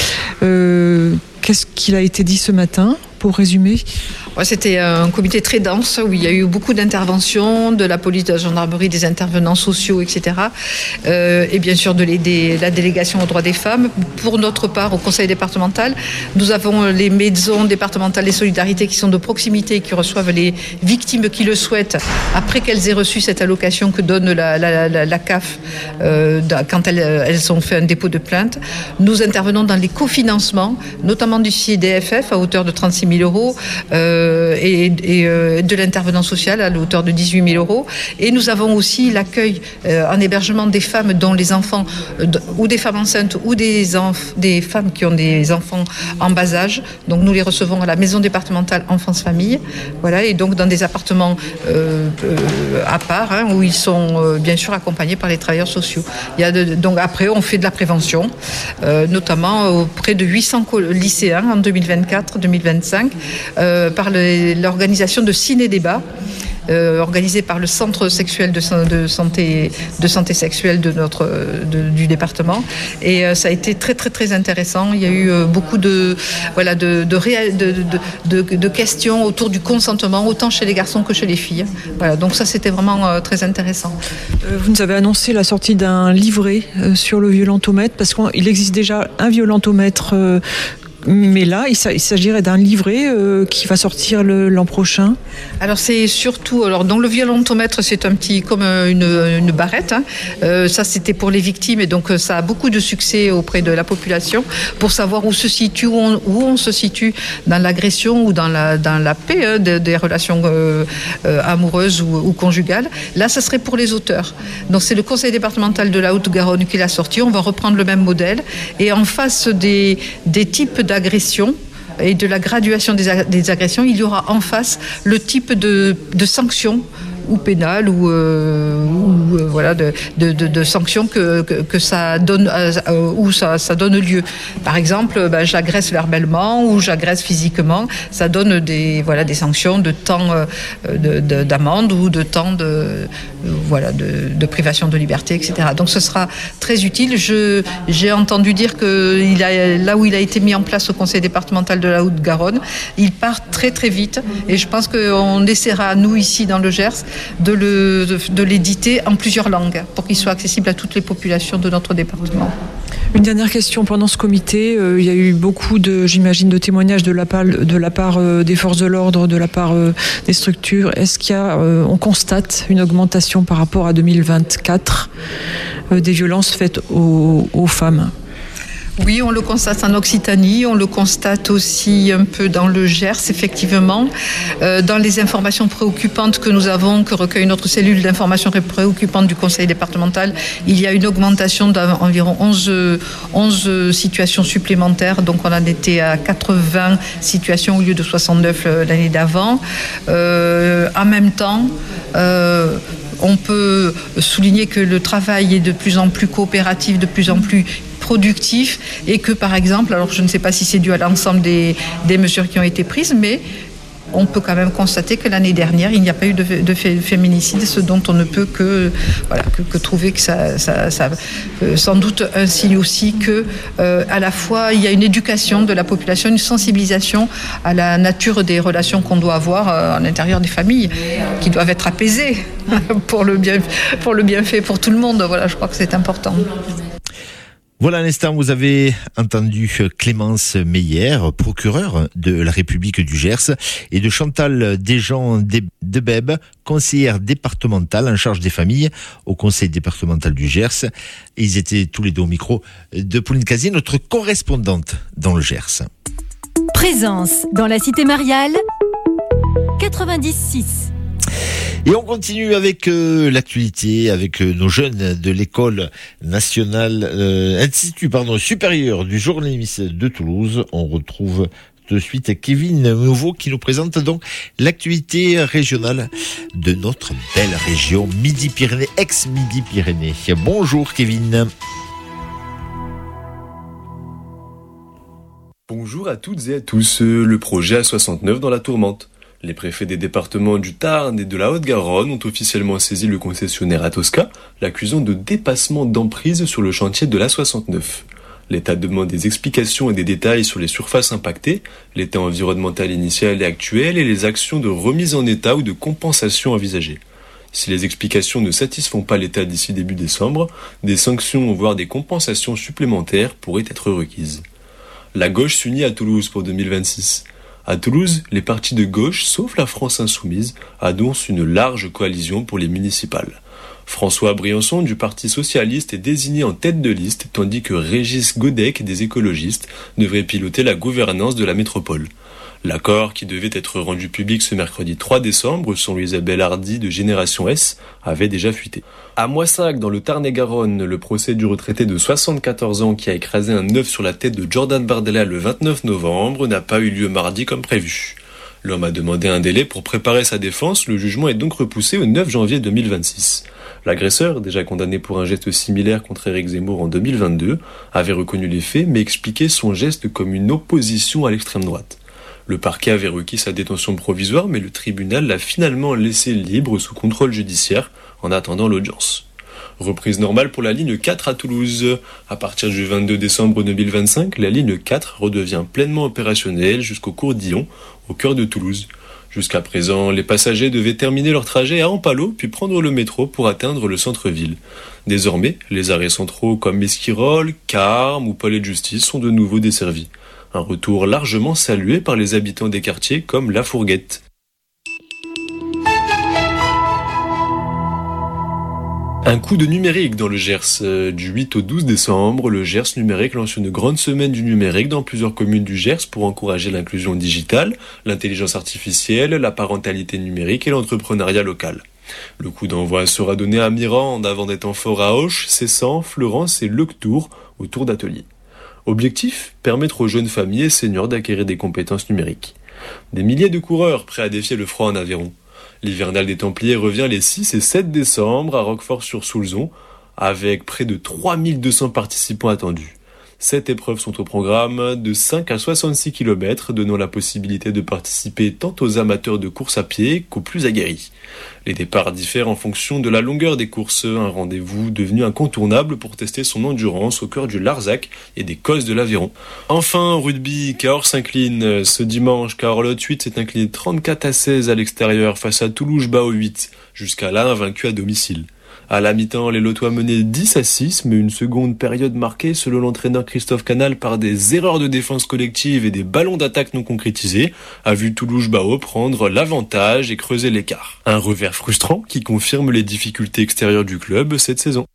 Euh, Qu'est-ce qu'il a été dit ce matin, pour résumer ? Ouais, c'était un comité très dense où il y a eu beaucoup d'interventions, de la police, de la gendarmerie, des intervenants sociaux, et cetera. Euh, et bien sûr de l'aider, la délégation aux droits des femmes. Pour notre part, au conseil départemental, nous avons les maisons départementales des solidarités qui sont de proximité, qui reçoivent les victimes qui le souhaitent après qu'elles aient reçu cette allocation que donne la, la, la, la C A F euh, quand elles, elles ont fait un dépôt de plainte. Nous intervenons dans les cofinancements, notamment du C I D F F à hauteur de trente-six mille euros. Euh, euh, et, et euh, de l'intervenant social à hauteur de dix-huit mille euros. Et nous avons aussi l'accueil euh, en hébergement des femmes dont les enfants, euh, ou des femmes enceintes, ou des, enf- des femmes qui ont des enfants en bas âge. Donc nous les recevons à la maison départementale enfance-famille. Voilà, et donc dans des appartements euh, euh, à part, hein, où ils sont euh, bien sûr accompagnés par les travailleurs sociaux. Il y a de, donc après, on fait de la prévention, euh, notamment auprès de huit cents lycéens en deux mille vingt-quatre deux mille vingt-cinq, euh, par le, l'organisation de ciné-débats. Euh, organisé par le centre sexuel de, de santé de santé sexuelle de notre de, du département, et euh, ça a été très très très intéressant. Il y a eu euh, beaucoup de voilà de de, réa- de, de, de de questions autour du consentement, autant chez les garçons que chez les filles. Voilà, donc ça c'était vraiment euh, très intéressant. Euh, vous nous avez annoncé la sortie d'un livret euh, sur le violentomètre, parce qu'il existe déjà un violentomètre. Euh, Mais là, il s'agirait d'un livret euh, qui va sortir le, l'an prochain. Alors c'est surtout, alors donc le violentomètre, c'est un petit comme une, une barrette. Hein. Euh, ça c'était pour les victimes, et donc ça a beaucoup de succès auprès de la population pour savoir où se situe, où on, où on se situe dans l'agression ou dans la dans la paix hein, de, des relations euh, euh, amoureuses ou, ou conjugales. Là, ça serait pour les auteurs. Donc c'est le conseil départemental de la Haute-Garonne qui l'a sorti. On va reprendre le même modèle, et en face des des types d'agression et de la graduation des, ag- des agressions, il y aura en face le type de, de sanctions ou pénales ou, euh, ou euh, voilà de, de, de, de sanctions que, que, que ça donne euh, où ça, ça donne lieu. Par exemple, ben, j'agresse verbalement ou j'agresse physiquement, ça donne des voilà des sanctions de temps euh, de, de, d'amende ou de temps de euh, voilà de, de privation de liberté, et cetera. Donc ce sera très utile. Je j'ai entendu dire que il a là où il a été mis en place au conseil départemental de la Haute-Garonne, il part très très vite, et je pense qu'on essaiera nous ici dans le Gers de, le, de, de l'éditer en plusieurs langues pour qu'il soit accessible à toutes les populations de notre département. Une dernière question. Pendant ce comité, euh, il y a eu beaucoup de, j'imagine, de témoignages de la part, de la part euh, des forces de l'ordre, de la part euh, des structures. Est-ce qu'il y a, euh, on constate une augmentation par rapport à deux mille vingt-quatre euh, des violences faites aux, aux femmes ? Oui, on le constate en Occitanie, on le constate aussi un peu dans le Gers, effectivement. Euh, dans les informations préoccupantes que nous avons, que recueille notre cellule d'information préoccupante du conseil départemental, il y a une augmentation d'environ onze, onze situations supplémentaires. Donc on en était à quatre-vingts situations au lieu de soixante-neuf l'année d'avant. Euh, en même temps, euh, on peut souligner que le travail est de plus en plus coopératif, de plus en plus productif, et que par exemple, alors je ne sais pas si c'est dû à l'ensemble des, des mesures qui ont été prises, mais on peut quand même constater que l'année dernière, il n'y a pas eu de, de féminicide, ce dont on ne peut que, voilà, que, que trouver que ça, ça, ça euh, sans doute un signe aussi que, euh, à la fois, il y a une éducation de la population, une sensibilisation à la nature des relations qu'on doit avoir euh, à l'intérieur des familles, qui doivent être apaisées pour le bien, pour le bienfait pour tout le monde. Voilà, je crois que c'est important. Voilà, à l'instant, vous avez entendu Clémence Meyer, procureure de la République du Gers, et de Chantal Desjean Debeb, conseillère départementale en charge des familles au conseil départemental du Gers. Et ils étaient tous les deux au micro de Pauline Casier, notre correspondante dans le Gers. Présence dans la cité mariale, quatre-vingt-dix six. Et on continue avec euh, l'actualité, avec euh, nos jeunes de l'école nationale, euh, Institut pardon, supérieur du journalisme de Toulouse. On retrouve de suite Kevin Nouveau qui nous présente donc l'actualité régionale de notre belle région Midi-Pyrénées, ex-Midi-Pyrénées. Bonjour Kevin. Bonjour à toutes et à tous. Le projet A soixante-neuf dans la tourmente. Les préfets des départements du Tarn et de la Haute-Garonne ont officiellement saisi le concessionnaire Atosca, l'accusant de dépassement d'emprise sur le chantier de l'A soixante-neuf. L'État demande des explications et des détails sur les surfaces impactées, l'état environnemental initial et actuel et les actions de remise en état ou de compensation envisagées. Si les explications ne satisfont pas l'État d'ici début décembre, des sanctions voire des compensations supplémentaires pourraient être requises. La gauche s'unit à Toulouse pour deux mille vingt-six. À Toulouse, les partis de gauche, sauf la France Insoumise, annoncent une large coalition pour les municipales. François Briançon du Parti Socialiste est désigné en tête de liste, tandis que Régis Godec des écologistes devrait piloter la gouvernance de la métropole. L'accord, qui devait être rendu public ce mercredi trois décembre, selon Isabelle Hardy de Génération S, avait déjà fuité. À Moissac, dans le Tarn-et-Garonne, le procès du retraité de soixante-quatorze ans qui a écrasé un œuf sur la tête de Jordan Bardella le vingt-neuf novembre n'a pas eu lieu mardi comme prévu. L'homme a demandé un délai pour préparer sa défense, le jugement est donc repoussé au neuf janvier deux mille vingt-six. L'agresseur, déjà condamné pour un geste similaire contre Éric Zemmour en deux mille vingt-deux, avait reconnu les faits mais expliqué son geste comme une opposition à l'extrême droite. Le parquet avait requis sa détention provisoire, mais le tribunal l'a finalement laissé libre sous contrôle judiciaire en attendant l'audience. Reprise normale pour la ligne quatre à Toulouse. À partir du vingt-deux décembre deux mille vingt-cinq, la ligne quatre redevient pleinement opérationnelle jusqu'au cours d'Yon, au cœur de Toulouse. Jusqu'à présent, les passagers devaient terminer leur trajet à Ampalo, puis prendre le métro pour atteindre le centre-ville. Désormais, les arrêts centraux comme Esquirol, Carmes ou Palais de Justice sont de nouveau desservis. Un retour largement salué par les habitants des quartiers comme La Fourguette. Un coup de numérique dans le Gers. Du huit au douze décembre, le Gers numérique lance une grande semaine du numérique dans plusieurs communes du Gers pour encourager l'inclusion digitale, l'intelligence artificielle, la parentalité numérique et l'entrepreneuriat local. Le coup d'envoi sera donné à Mirande avant d'être en fort à Auch, Cessan, Fleurance et Lectour autour d'ateliers. Objectif, permettre aux jeunes familles et seniors d'acquérir des compétences numériques. Des milliers de coureurs prêts à défier le froid en Aveyron. L'hivernal des Templiers revient les six et sept décembre à Roquefort-sur-Soulzon, avec près de trois mille deux cents participants attendus. Sept épreuves sont au programme, de cinq à soixante-six kilomètres, donnant la possibilité de participer tant aux amateurs de course à pied qu'aux plus aguerris. Les départs diffèrent en fonction de la longueur des courses, un rendez-vous devenu incontournable pour tester son endurance au cœur du Larzac et des Cosses de l'Aveyron. Enfin, rugby, Cahors s'incline. Ce dimanche, Cahors-Lot huit s'est incliné trente-quatre à seize à l'extérieur face à Toulouse-Bao huit, jusqu'à là invaincu à domicile. À la mi-temps, les Lotois menaient dix à six, mais une seconde période marquée, selon l'entraîneur Christophe Canal, par des erreurs de défense collective et des ballons d'attaque non concrétisés, a vu Toulouse-Bao prendre l'avantage et creuser l'écart. Un revers frustrant qui confirme les difficultés extérieures du club cette saison.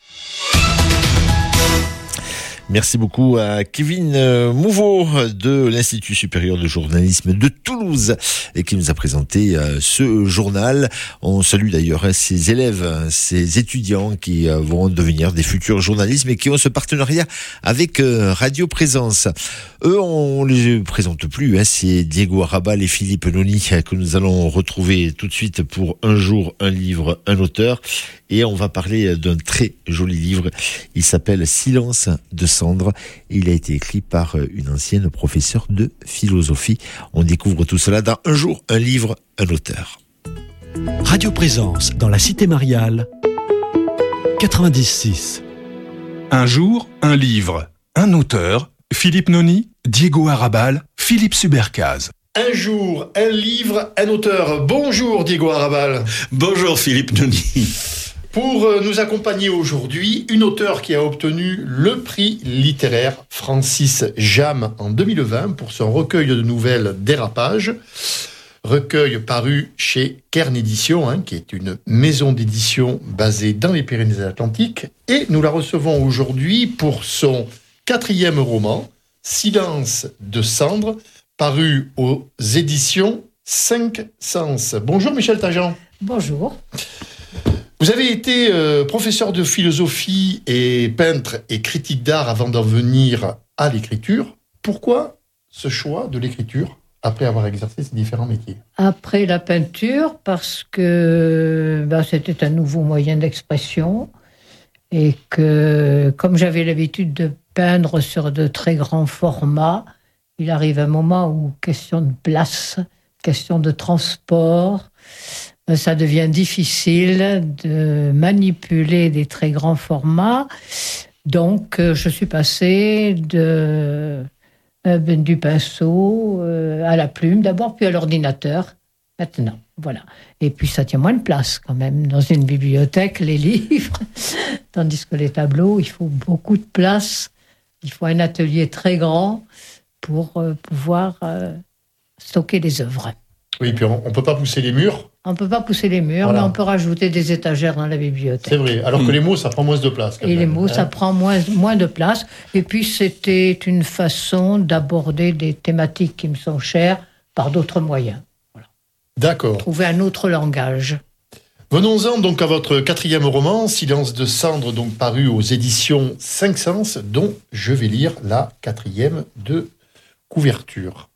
Merci beaucoup à Kevin Mouveau de l'Institut supérieur de journalisme de Toulouse et qui nous a présenté ce journal. On salue d'ailleurs ces élèves, ces étudiants qui vont devenir des futurs journalistes et qui ont ce partenariat avec Radio Présence. Eux, on les présente plus, hein, c'est Diego Arrabal et Philippe Noni que nous allons retrouver tout de suite pour Un jour, un livre, un auteur. Et on va parler d'un très joli livre. Il s'appelle Silence de cendre. Il a été écrit par une ancienne professeure de philosophie. On découvre tout cela dans Un jour, un livre, un auteur. Radio Présence dans la Cité Mariale, quatre-vingt-dix six. Un jour, un livre, un auteur, Philippe Noni, Diego Arrabal, Philippe Subercaz. Un jour, un livre, un auteur. Bonjour Diego Arrabal. Bonjour Philippe Noni. Pour nous accompagner aujourd'hui, une auteure qui a obtenu le prix littéraire Francis Jam en deux mille vingt pour son recueil de nouvelles Dérapage. Recueil paru chez Kern Édition, hein, qui est une maison d'édition basée dans les Pyrénées-Atlantiques. Et nous la recevons aujourd'hui pour son quatrième roman, Silence de cendre, paru aux éditions Cinq Sens. Bonjour Michel Tajan. Bonjour. Vous avez été euh, professeur de philosophie et peintre et critique d'art avant d'en venir à l'écriture. Pourquoi ce choix de l'écriture après avoir exercé ces différents métiers? Après la peinture, parce que ben, c'était un nouveau moyen d'expression et que comme j'avais l'habitude de peindre sur de très grands formats, il arrive un moment où question de place, question de transport, ça devient difficile de manipuler des très grands formats. Donc, je suis passée de, euh, du pinceau euh, à la plume d'abord, puis à l'ordinateur, maintenant. Voilà. Et puis, ça tient moins de place quand même dans une bibliothèque, les livres. Tandis que les tableaux, il faut beaucoup de place. Il faut un atelier très grand pour euh, pouvoir euh, stocker des œuvres. Oui, puis on ne peut pas pousser les murs. On ne peut pas pousser les murs, voilà. Mais on peut rajouter des étagères dans la bibliothèque. C'est vrai, alors que les mots, ça prend moins de place. Quand Et même, les mots, hein. ça prend moins, moins de place. Et puis, c'était une façon d'aborder des thématiques qui me sont chères, par d'autres moyens. Voilà. D'accord. Trouver un autre langage. Venons-en donc à votre quatrième roman, Silence de cendre, donc paru aux éditions Cinq Sens, dont je vais lire la quatrième de couverture.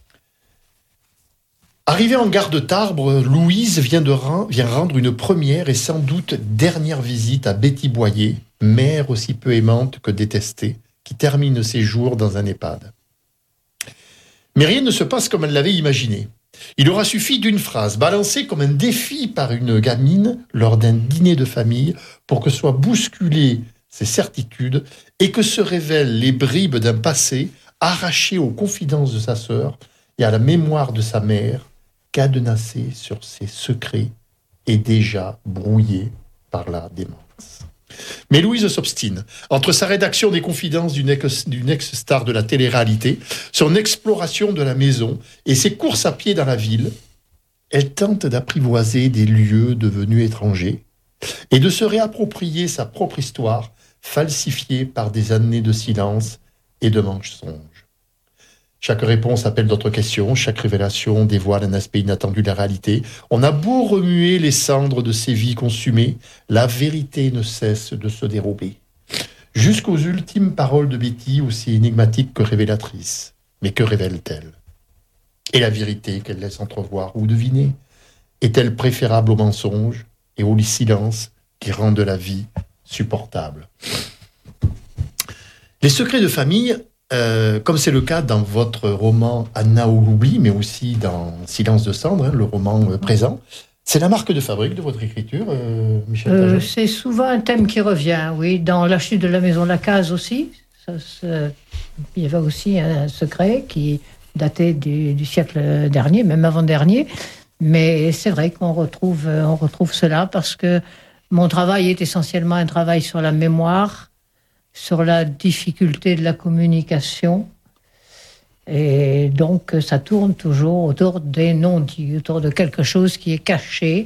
Arrivée en gare de Tarbes, Louise vient, de rend, vient rendre une première et sans doute dernière visite à Betty Boyer, mère aussi peu aimante que détestée, qui termine ses jours dans un EHPAD. Mais rien ne se passe comme elle l'avait imaginé. Il aura suffi d'une phrase, balancée comme un défi par une gamine lors d'un dîner de famille, pour que soient bousculées ses certitudes et que se révèlent les bribes d'un passé arraché aux confidences de sa sœur et à la mémoire de sa mère, cadenassé sur ses secrets et déjà brouillé par la démence. Mais Louise s'obstine. Entre sa rédaction des confidences d'une ex, d'une ex-star de la télé-réalité, son exploration de la maison et ses courses à pied dans la ville, elle tente d'apprivoiser des lieux devenus étrangers et de se réapproprier sa propre histoire, falsifiée par des années de silence et de mensonges. Chaque réponse appelle d'autres questions, chaque révélation dévoile un aspect inattendu de la réalité. On a beau remuer les cendres de ces vies consumées, la vérité ne cesse de se dérober. Jusqu'aux ultimes paroles de Betty, aussi énigmatiques que révélatrices. Mais que révèle-t-elle ? Et la vérité qu'elle laisse entrevoir ou deviner, est-elle préférable au mensonge et au silence qui rendent la vie supportable ? Les secrets de famille, Euh, comme c'est le cas dans votre roman Anna ou l'oubli, mais aussi dans Silence de cendre, hein, le roman euh, présent, c'est la marque de fabrique de votre écriture, euh, Michel euh, C'est souvent un thème qui revient, oui. Dans La chute de la maison Lacaze aussi, ça, ça, il y avait aussi un secret qui datait du, du siècle dernier, même avant-dernier. Mais c'est vrai qu'on retrouve, on retrouve cela parce que mon travail est essentiellement un travail sur la mémoire, sur la difficulté de la communication. Et donc, ça tourne toujours autour des non-dits, autour de quelque chose qui est caché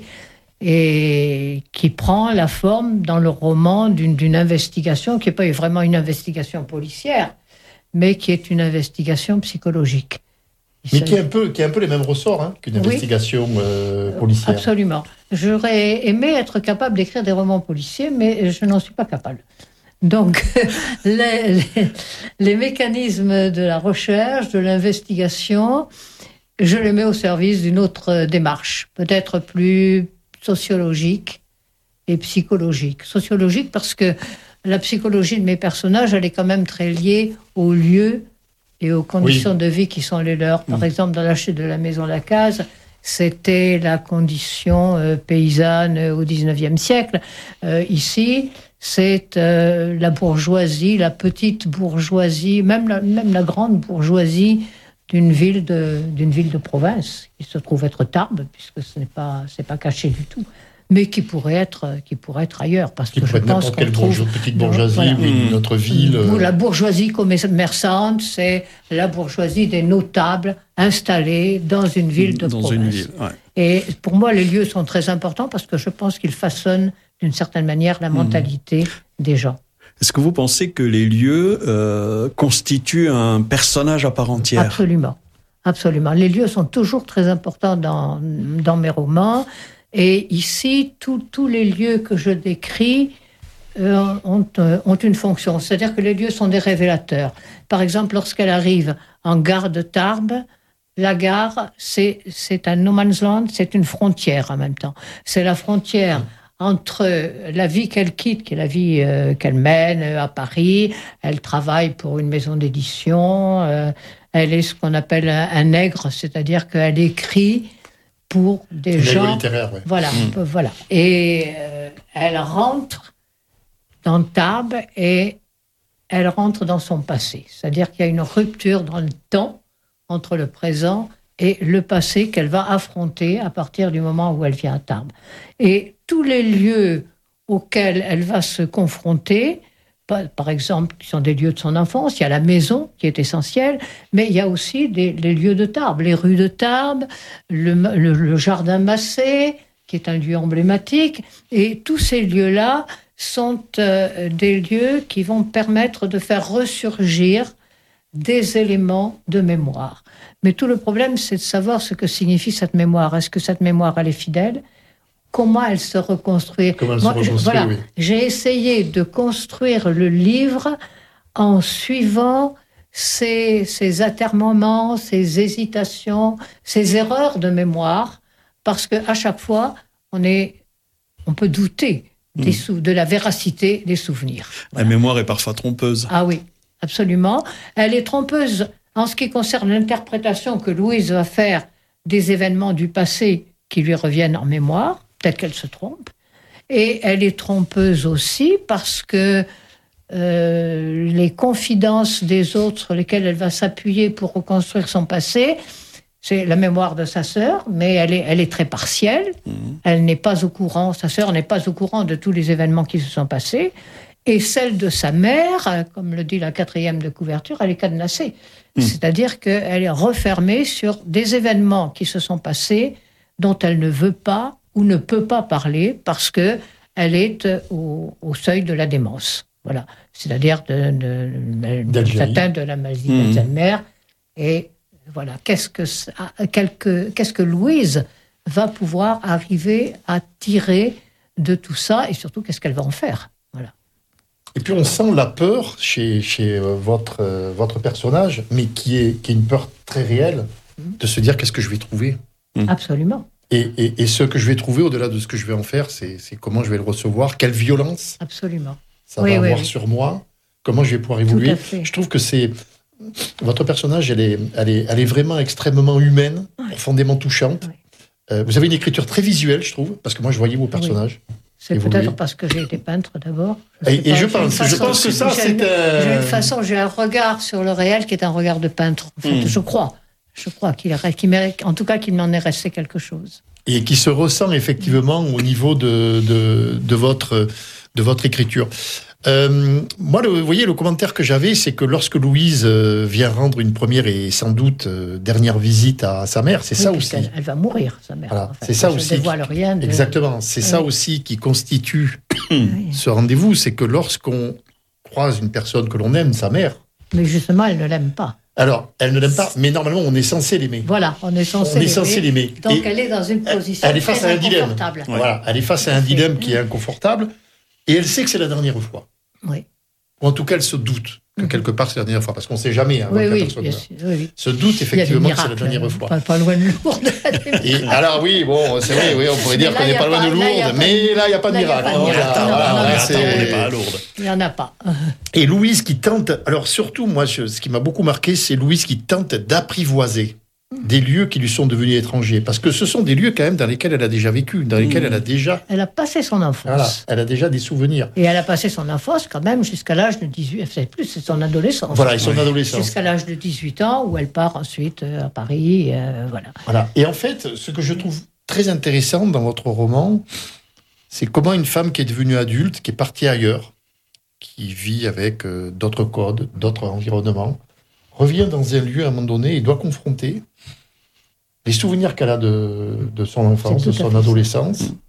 et qui prend la forme dans le roman d'une, d'une investigation qui n'est pas vraiment une investigation policière, mais qui est une investigation psychologique. Mais qui est, un peu, qui est un peu les mêmes ressorts hein, qu'une investigation oui. euh, policière. Absolument. J'aurais aimé être capable d'écrire des romans policiers, mais je n'en suis pas capable. Donc, les, les, les mécanismes de la recherche, de l'investigation, je les mets au service d'une autre démarche, peut-être plus sociologique et psychologique. Sociologique parce que la psychologie de mes personnages, elle est quand même très liée aux lieux et aux conditions oui. de vie qui sont les leurs. Par mmh. exemple, dans La chute de la maison Lacaze, c'était la condition euh, paysanne au dix-neuvième siècle. Euh, ici, c'est euh, la bourgeoisie, la petite bourgeoisie, même la, même la grande bourgeoisie d'une ville de, d'une ville de province, qui se trouve être Tarbes, puisque ce n'est pas, c'est pas caché du tout, mais qui pourrait être, qui pourrait être ailleurs, parce qui que je pense qu'on trouve... petite bourgeoisie, voilà, oui, notre ville... Euh... La bourgeoisie commerçante, c'est la bourgeoisie des notables installés dans une ville de dans province. Une ville, ouais. Et pour moi, les lieux sont très importants, parce que je pense qu'ils façonnent d'une certaine manière la mentalité mmh. des gens. Est-ce que vous pensez que les lieux euh, constituent un personnage à part entière ? Absolument, absolument. Les lieux sont toujours très importants dans, dans mes romans, et ici, tous les lieux que je décris euh, ont, euh, ont une fonction, c'est-à-dire que les lieux sont des révélateurs. Par exemple, lorsqu'elle arrive en gare de Tarbes, la gare, c'est, c'est un no man's land, c'est une frontière en même temps. C'est la frontière entre la vie qu'elle quitte, qui est la vie euh, qu'elle mène à Paris. Elle travaille pour une maison d'édition. Euh, elle est ce qu'on appelle un, un nègre, c'est-à-dire qu'elle écrit pour des c'est gens. Littéraire, ouais. Voilà, mmh. voilà. Et euh, elle rentre dans Tarbes et elle rentre dans son passé. C'est-à-dire qu'il y a une rupture dans le temps entre le présent et le passé qu'elle va affronter à partir du moment où elle vient à Tarbes. Et tous les lieux auxquels elle va se confronter, par exemple, qui sont des lieux de son enfance, il y a la maison qui est essentielle, mais il y a aussi des, les lieux de Tarbes, les rues de Tarbes, le, le, le jardin Massé, qui est un lieu emblématique, et tous ces lieux-là sont euh, des lieux qui vont permettre de faire ressurgir des éléments de mémoire. Mais tout le problème, c'est de savoir ce que signifie cette mémoire. Est-ce que cette mémoire, elle est fidèle ? Comment elle se reconstruit ? Comment elle Moi, se reconstruit, je, voilà, oui. J'ai essayé de construire le livre en suivant ces, ces atermoiements, ces hésitations, ces erreurs de mémoire, parce qu'à chaque fois, on, est, on peut douter des sou- de la véracité des souvenirs. La mémoire est parfois trompeuse. Ah oui, absolument. Elle est trompeuse en ce qui concerne l'interprétation que Louise va faire des événements du passé qui lui reviennent en mémoire. Peut-être qu'elle se trompe. Et elle est trompeuse aussi parce que euh, les confidences des autres sur lesquelles elle va s'appuyer pour reconstruire son passé, c'est la mémoire de sa sœur, mais elle est, elle est très partielle. Mmh. Elle n'est pas au courant, sa sœur n'est pas au courant de tous les événements qui se sont passés. Et celle de sa mère, comme le dit la quatrième de couverture, elle est cadenassée. Mmh. C'est-à-dire qu'elle est refermée sur des événements qui se sont passés dont elle ne veut pas ou ne peut pas parler parce que elle est au, au seuil de la démence. Voilà, c'est-à-dire de, de, de, de atteinte de la maladie mmh. d'Alzheimer. Et voilà, qu'est-ce que, ça, quelque, qu'est-ce que Louise va pouvoir arriver à tirer de tout ça et surtout qu'est-ce qu'elle va en faire. Voilà. Et puis on sent la peur chez, chez euh, votre, euh, votre personnage, mais qui est, qui est une peur très réelle mmh. de se dire qu'est-ce que je vais trouver. Mmh. Absolument. Et, et, et ce que je vais trouver, au-delà de ce que je vais en faire, c'est, c'est comment je vais le recevoir, quelle violence Absolument. ça oui, va oui, avoir oui. sur moi, comment je vais pouvoir évoluer. Je trouve que c'est... Votre personnage, elle est, elle est, elle est vraiment extrêmement humaine, oui. profondément touchante. Oui. Euh, vous avez une écriture très visuelle, je trouve, parce que moi, je voyais vos personnages. Oui. C'est évoluer. Peut-être parce que j'ai été peintre d'abord. Je et, et je pense, façon, je pense que ça, c'est... Euh... J'ai une façon, j'ai un regard sur le réel qui est un regard de peintre. En fait, mm. je crois. Je crois qu'il, qu'il mérite, en tout cas, qu'il m'en est resté quelque chose. Et qui se ressent effectivement au niveau de, de, de, votre, de votre écriture. Euh, moi, le, vous voyez, le commentaire que j'avais, c'est que lorsque Louise euh, vient rendre une première et sans doute euh, dernière visite à sa mère, c'est oui, ça aussi. Elle, elle va mourir, sa mère. Voilà, en fait. C'est ça je aussi. Je dévoile rien. De... Exactement. C'est oui. ça aussi qui constitue oui. ce rendez-vous, c'est que lorsqu'on croise une personne que l'on aime, sa mère. Mais justement, elle ne l'aime pas. Alors, elle ne l'aime pas, mais normalement, on est censé l'aimer. Voilà, on est censé, on l'aimer. Est censé l'aimer. Donc, et elle est dans une position elle est face très à un dilemme. inconfortable. Voilà, elle est face à un dilemme qui est inconfortable, et elle sait que c'est la dernière fois. Oui. Ou en tout cas, elle se doute que mm-hmm. quelque part, c'est la dernière fois, parce qu'on ne sait jamais. Hein, oui, oui, bien sûr, oui, oui. Se doute effectivement miracles, que c'est la dernière fois. Pas, pas loin de Lourdes. Et, alors oui, bon, c'est vrai, oui, on pourrait dire qu'on n'est pas loin de Lourdes, mais là, il n'y a pas de miracle. On n'est pas à Lourdes. Il n'y en a pas. Et Louise qui tente, alors surtout, moi, je, ce qui m'a beaucoup marqué, c'est Louise qui tente d'apprivoiser des lieux qui lui sont devenus étrangers. Parce que ce sont des lieux quand même dans lesquels elle a déjà vécu, dans lesquels mmh. elle a déjà... Elle a passé son enfance. Voilà, elle a déjà des souvenirs. Et elle a passé son enfance quand même jusqu'à l'âge de dix-huit... Elle plus, c'est son adolescence. Voilà, et son oui. adolescence. Jusqu'à l'âge de dix-huit ans, où elle part ensuite à Paris, euh, voilà. Voilà. Et en fait, ce que je trouve très intéressant dans votre roman, c'est comment une femme qui est devenue adulte, qui est partie ailleurs, qui vit avec euh, d'autres codes, d'autres environnements, revient dans un lieu à un moment donné et doit confronter les souvenirs qu'elle a de, de son enfance, de son adolescence, mmh.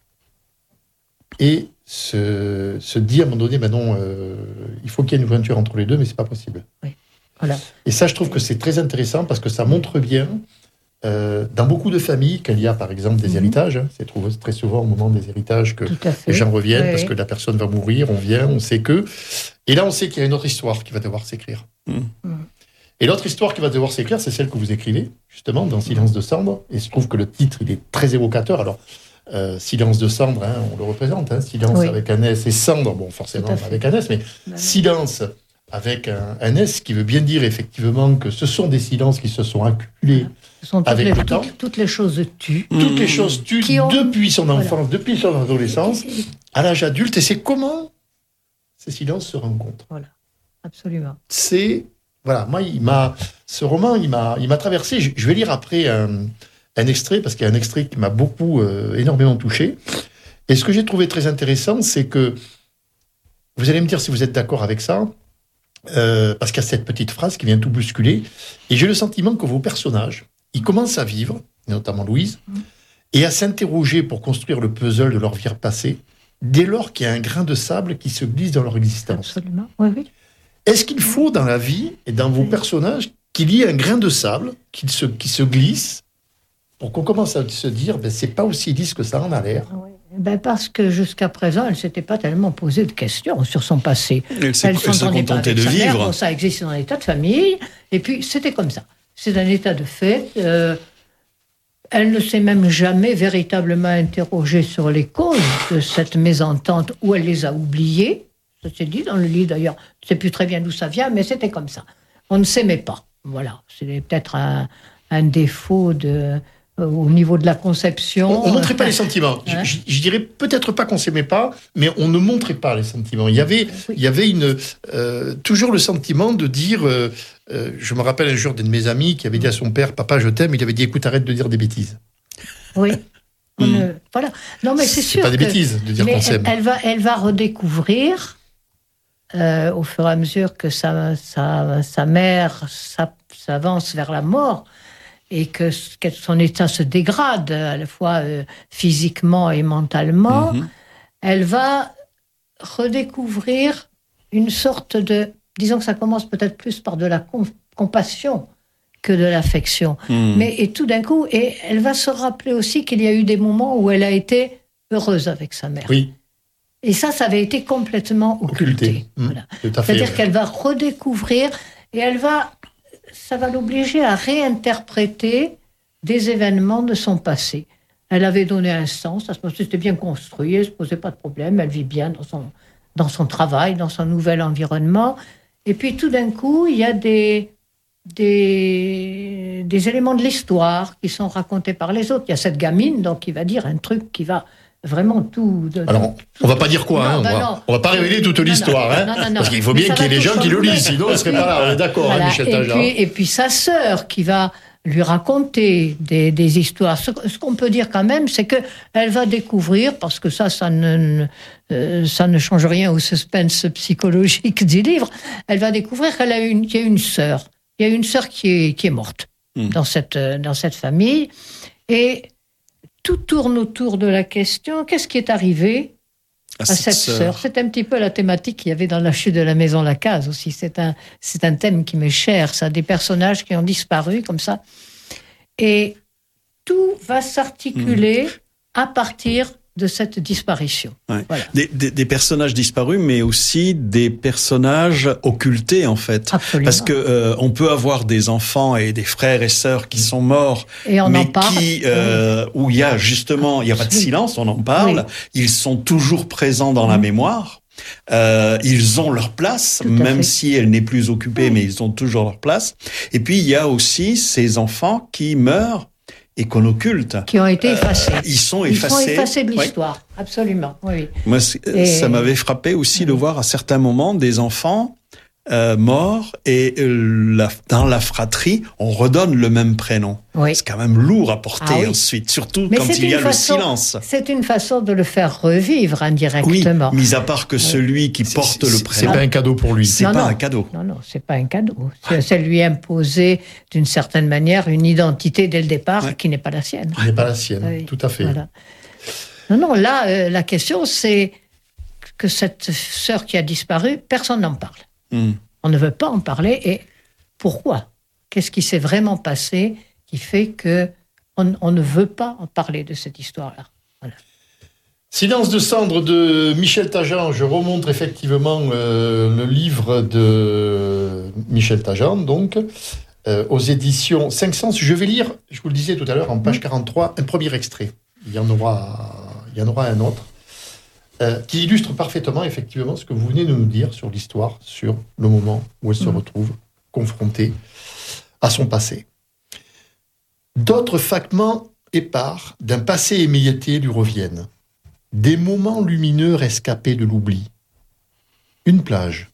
et se, se dit à un moment donné, ben non, euh, il faut qu'il y ait une ouverture entre les deux, mais c'est pas possible. Oui. Voilà. Et ça, je trouve que c'est très intéressant parce que ça montre bien, euh, dans beaucoup de familles, qu'il y a par exemple des mmh. héritages. Hein, c'est très souvent au moment des héritages que les gens reviennent oui. parce que la personne va mourir, on vient, on sait que. Et là, on sait qu'il y a une autre histoire qui va devoir s'écrire. Mmh. Mmh. Et l'autre histoire qui va devoir s'écrire, c'est celle que vous écrivez, justement, dans Silence de cendre. Et je trouve que le titre, il est très évocateur. Alors, euh, Silence de cendre, hein, on le représente, hein, Silence oui. avec un S et cendre, bon, forcément avec un S, mais ben Silence avec un, un S, qui veut bien dire effectivement que ce sont des silences qui se sont accumulés avec les, le temps. Toutes, toutes les choses tuent. Toutes mmh. les choses tuent ont... depuis son enfance, voilà. depuis son adolescence, à l'âge adulte. Et c'est comment ces silences se rencontrent. Voilà, absolument. C'est... Voilà, moi, il m'a, ce roman, il m'a, il m'a traversé. Je, je vais lire après un, un extrait, parce qu'il y a un extrait qui m'a beaucoup, euh, énormément touché. Et ce que j'ai trouvé très intéressant, c'est que, vous allez me dire si vous êtes d'accord avec ça, euh, parce qu'il y a cette petite phrase qui vient tout bousculer, et j'ai le sentiment que vos personnages, ils commencent à vivre, notamment Louise, mmh. et à s'interroger pour construire le puzzle de leur vie passée, dès lors qu'il y a un grain de sable qui se glisse dans leur existence. Absolument, oui, oui. Est-ce qu'il faut dans la vie et dans vos personnages qu'il y ait un grain de sable qui se, qui se glisse pour qu'on commence à se dire ben, c'est pas aussi lisse que ça en a l'air. Oui. Ben parce que jusqu'à présent, elle ne s'était pas tellement posé de questions sur son passé. Elle s'est contentée de sa vivre. Mère, bon, ça existe dans l'état de famille, et puis c'était comme ça. C'est un état de fait. Euh, elle ne s'est même jamais véritablement interrogée sur les causes de cette mésentente, où elle les a oubliées. Ça s'est dit dans le livre d'ailleurs. Je ne sais plus très bien d'où ça vient, mais c'était comme ça. On ne s'aimait pas. Voilà. C'est peut-être un, un défaut de... au niveau de la conception. On ne montrait pas les sentiments. Hein? Je, je dirais peut-être pas qu'on s'aimait pas, mais on ne montrait pas les sentiments. Il y avait, oui. il y avait une, euh, toujours le sentiment de dire... Euh, euh, je me rappelle un jour d'un de mes amis qui avait dit à son père « Papa, je t'aime ». Il avait dit « Écoute, arrête de dire des bêtises ». Oui. On, mmh. euh, voilà. Non, mais c'est, c'est sûr pas des que, bêtises de dire qu'on s'aime. Elle, elle, va, elle va redécouvrir, euh, au fur et à mesure que sa, sa, sa mère sa, s'avance vers la mort, et que, que son état se dégrade, à la fois euh, physiquement et mentalement, mmh. elle va redécouvrir une sorte de... Disons que ça commence peut-être plus par de la com- compassion que de l'affection. Mmh. Mais et tout d'un coup, et elle va se rappeler aussi qu'il y a eu des moments où elle a été heureuse avec sa mère. Oui. Et ça, ça avait été complètement occulté. occulté. Mmh. Voilà. Tout à fait, C'est-à-dire ouais. qu'elle va redécouvrir, et elle va... ça va l'obliger à réinterpréter des événements de son passé. Elle avait donné un sens, ça c'était bien construit, elle ne se posait pas de problème, elle vit bien dans son, dans son travail, dans son nouvel environnement. Et puis tout d'un coup, il y a des, des, des éléments de l'histoire qui sont racontés par les autres. Il y a cette gamine donc, qui va dire un truc qui va... Vraiment tout. De, Alors, tout, on va pas dire quoi, non, hein, bah on, va, on va pas révéler toute non, l'histoire, non, hein, non, non, non, parce qu'il faut bien qu'il y ait des gens qui le lisent, sinon on ne serait pas là, on est d'accord, voilà. hein, Michel Tajar. Et puis, et puis sa sœur qui va lui raconter des, des histoires. Ce, ce qu'on peut dire quand même, c'est qu'elle va découvrir, parce que ça, ça ne, euh, ça ne change rien au suspense psychologique du livre, elle va découvrir qu'elle a une, qu'il y a une sœur. Il y a une sœur qui est, qui est morte mmh. dans, cette, dans cette famille, et tout tourne autour de la question, qu'est-ce qui est arrivé à, à cette sœur ? C'est un petit peu la thématique qu'il y avait dans La chute de la maison Lacaze aussi. C'est un, c'est un thème qui m'est cher, ça, des personnages qui ont disparu comme ça. Et tout va s'articuler mmh. à partir de cette disparition. Ouais. Voilà. Des, des, des personnages disparus, mais aussi des personnages occultés, en fait. Absolument. Parce que euh, on peut avoir des enfants et des frères et sœurs qui sont morts, et on mais en parle. qui, euh, oui. où il y a justement, il n'y a pas de silence, on en parle. Oui. Ils sont toujours présents dans mmh. la mémoire. Euh, ils ont leur place, même fait. si elle n'est plus occupée, mmh. mais ils ont toujours leur place. Et puis il y a aussi ces enfants qui meurent et qu'on occulte. Qui ont été effacés. Euh, ils sont ils effacés. Ils sont effacés de l'histoire, oui. absolument. Oui. Moi, et... ça m'avait frappé aussi oui. de voir à certains moments des enfants euh, morts et euh, la, dans la fratrie, on redonne le même prénom. Oui. C'est quand même lourd à porter ah, oui. ensuite, surtout Mais quand il y a façon, le silence. C'est une façon de le faire revivre indirectement. Oui, mis à part que celui qui c'est, porte c'est, le c'est prénom... C'est pas un cadeau pour lui. C'est non, pas non. un cadeau. Non, non, c'est pas un cadeau. C'est, c'est lui imposer, d'une certaine manière, une identité dès le départ ouais. qui n'est pas la sienne. Qui n'est pas la sienne, oui. tout à fait. Voilà. Non, non, là, euh, la question, c'est que cette sœur qui a disparu, personne n'en parle. Mm. On ne veut pas en parler, et pourquoi ? Qu'est-ce qui s'est vraiment passé qui fait que on, on ne veut pas en parler de cette histoire-là ? Voilà. Silence de cendre de Michel Tajar. Je remonte effectivement euh, le livre de Michel Tajar, donc, euh, aux éditions Cinq Sens. Je vais lire, je vous le disais tout à l'heure, en page quarante-trois, un premier extrait. Il y en aura, il y en aura un autre. Euh, qui illustre parfaitement, effectivement, ce que vous venez de nous dire sur l'histoire, sur le moment où elle se retrouve confrontée à son passé. D'autres fragments épars d'un passé émietté lui reviennent. Des moments lumineux rescapés de l'oubli. Une plage.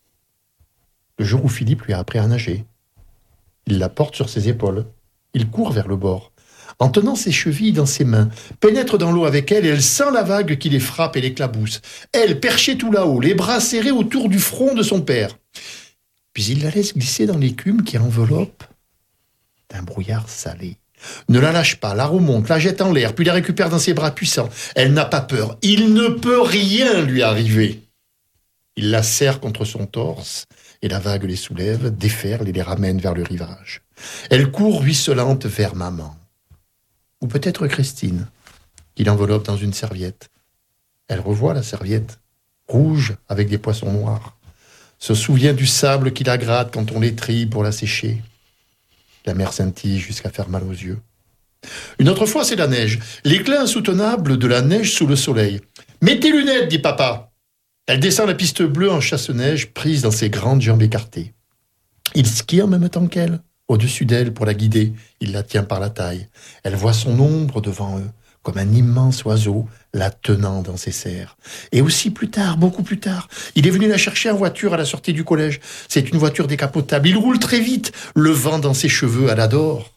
Le jour où Philippe lui a appris à nager. Il la porte sur ses épaules. Il court vers le bord. En tenant ses chevilles dans ses mains, pénètre dans l'eau avec elle et elle sent la vague qui les frappe et l'éclabousse. Elle, perchée tout là-haut, les bras serrés autour du front de son père. Puis il la laisse glisser dans l'écume qui enveloppe d'un brouillard salé. Ne la lâche pas, la remonte, la jette en l'air, puis la récupère dans ses bras puissants. Elle n'a pas peur. Il ne peut rien lui arriver. Il la serre contre son torse et la vague les soulève, déferle et les ramène vers le rivage. Elle court ruisselante vers maman. Ou peut-être Christine, qui l'enveloppe dans une serviette. Elle revoit la serviette, rouge avec des poissons noirs, se souvient du sable qui la gratte quand on l'étrille pour la sécher. La mer scintille jusqu'à faire mal aux yeux. Une autre fois, c'est la neige. L'éclat insoutenable de la neige sous le soleil. « Mets tes lunettes, dit papa !» Elle descend la piste bleue en chasse-neige, prise dans ses grandes jambes écartées. Il skie en même temps qu'elle, au-dessus d'elle pour la guider. Il la tient par la taille. Elle voit son ombre devant eux, comme un immense oiseau, la tenant dans ses serres. Et aussi plus tard, beaucoup plus tard, il est venu la chercher en voiture à la sortie du collège. C'est une voiture décapotable. Il roule très vite, le vent dans ses cheveux, elle adore.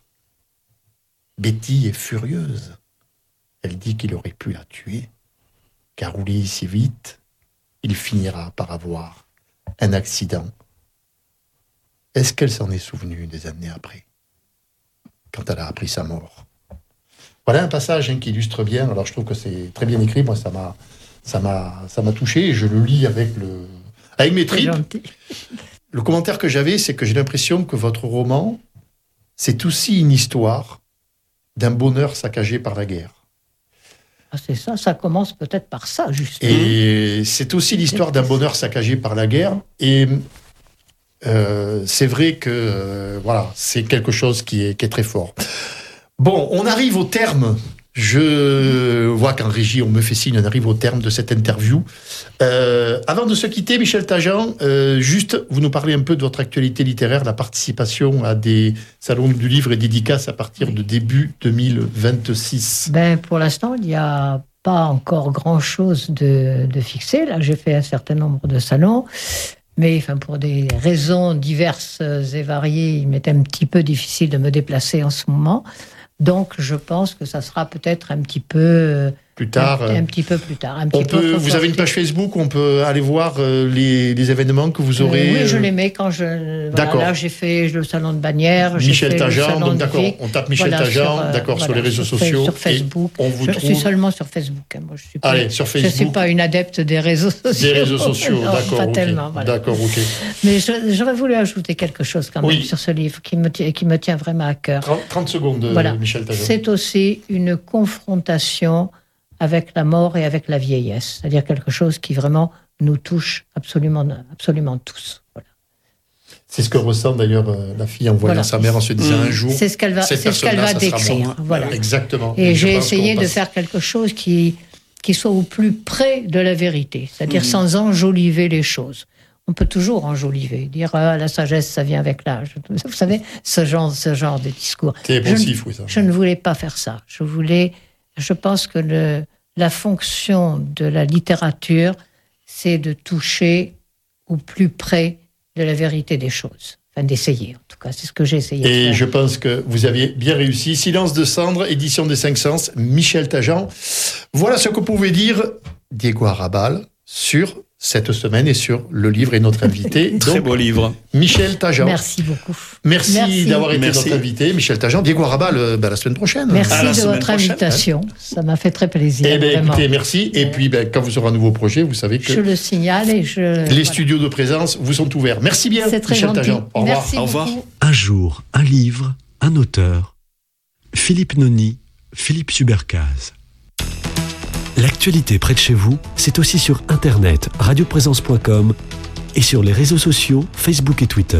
Betty est furieuse. Elle dit qu'il aurait pu la tuer, car rouler si vite, il finira par avoir un accident. Est-ce qu'elle s'en est souvenue des années après, quand elle a appris sa mort? Voilà un passage hein, qui illustre bien. Alors je trouve que c'est très bien écrit. Moi, ça m'a, ça m'a, ça m'a touché. Et je le lis avec le, avec mes tripes. Le commentaire que j'avais, c'est que j'ai l'impression que votre roman, c'est aussi une histoire d'un bonheur saccagé par la guerre. Ah, c'est ça, ça commence peut-être par ça, justement. Et c'est aussi l'histoire d'un bonheur saccagé par la guerre. Et euh, c'est vrai que euh, voilà, c'est quelque chose qui est, qui est très fort. Bon, on arrive au terme. Je vois qu'en régie, on me fait signe, on arrive au terme de cette interview. Euh, avant de se quitter, Michel Tajan, euh, juste, vous nous parlez un peu de votre actualité littéraire, la participation à des salons du livre et dédicaces à partir de début deux mille vingt-six. Ben, pour l'instant, il n'y a pas encore grand-chose de, de fixé. Là, j'ai fait un certain nombre de salons. Mais enfin, pour des raisons diverses et variées, il m'est un petit peu difficile de me déplacer en ce moment. Donc, je pense que ça sera peut-être un petit peu plus tard. Un, un petit peu plus tard. Un on petit peut, peu vous avez une page Facebook où on peut aller voir euh, les, les événements que vous aurez. Euh, oui, je les mets quand je. D'accord. Voilà, là, j'ai fait le salon de Bagnères. Michel Tajan, donc d'accord. On tape Michel voilà, Tajan, sur, d'accord, voilà, sur les réseaux sur, sociaux. Sur Facebook. On vous je trouve... suis seulement sur Facebook. Hein. Moi, je suis pas, Allez, sur Facebook. Je ne suis pas une adepte des réseaux sociaux. Des réseaux sociaux, non, d'accord. Pas okay. tellement. Voilà. D'accord, ok. Mais je, j'aurais voulu ajouter quelque chose quand même oui. sur ce livre qui me, qui me tient vraiment à cœur. trente, trente secondes, voilà. Michel Tajan. C'est aussi une confrontation avec la mort et avec la vieillesse, c'est-à-dire quelque chose qui vraiment nous touche absolument, absolument tous. Voilà. C'est ce que ressent d'ailleurs euh, la fille en voyant voilà. sa mère en se disant mmh. un jour. C'est ce qu'elle va, c'est ce qu'elle va décrire. Voilà. Exactement. Et, et j'ai essayé passe... de faire quelque chose qui, qui soit au plus près de la vérité, c'est-à-dire mmh. sans enjoliver les choses. On peut toujours enjoliver, dire ah, la sagesse, ça vient avec l'âge. Vous savez, ce genre, ce genre de discours. C'est émotif, oui, ça. Je ne voulais pas faire ça. Je voulais, je pense que le, la fonction de la littérature, c'est de toucher au plus près de la vérité des choses. Enfin, d'essayer, en tout cas. C'est ce que j'ai essayé Et de faire. Et je pense que vous aviez bien réussi. Silence de cendre, édition des Cinq Sens, Michel Tajan. Voilà ce que pouvait dire Diego Arrabal sur cette semaine et sur le livre et notre invité. Très Donc, beau livre. Michel Tajan. Merci beaucoup. Merci, Merci. d'avoir été Merci. notre invité, Michel Tajan. Diego Arrabal, euh, ben, la semaine prochaine. Merci à de votre prochaine. invitation. Ça m'a fait très plaisir. Eh bien, vraiment. écoutez, merci. Et puis, ben, quand vous aurez un nouveau projet, vous savez que je le signale et je. Les voilà. studios de présence vous sont ouverts. Merci bien, C'est très Michel gentil. Tajan. Au revoir. Merci Au revoir. beaucoup. Un jour, un livre, un auteur. Philippe Noni, Philippe Subercase. L'actualité près de chez vous, c'est aussi sur internet, radioprésence point com et sur les réseaux sociaux, Facebook et Twitter.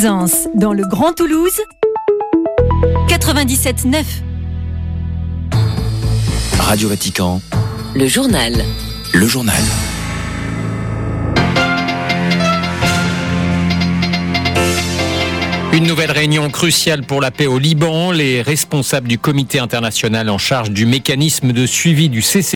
Présence dans le Grand Toulouse, quatre-vingt-dix-sept neuf. Radio Vatican. Le journal. Le journal. Une nouvelle réunion cruciale pour la paix au Liban. Les responsables du comité international en charge du mécanisme de suivi du cessez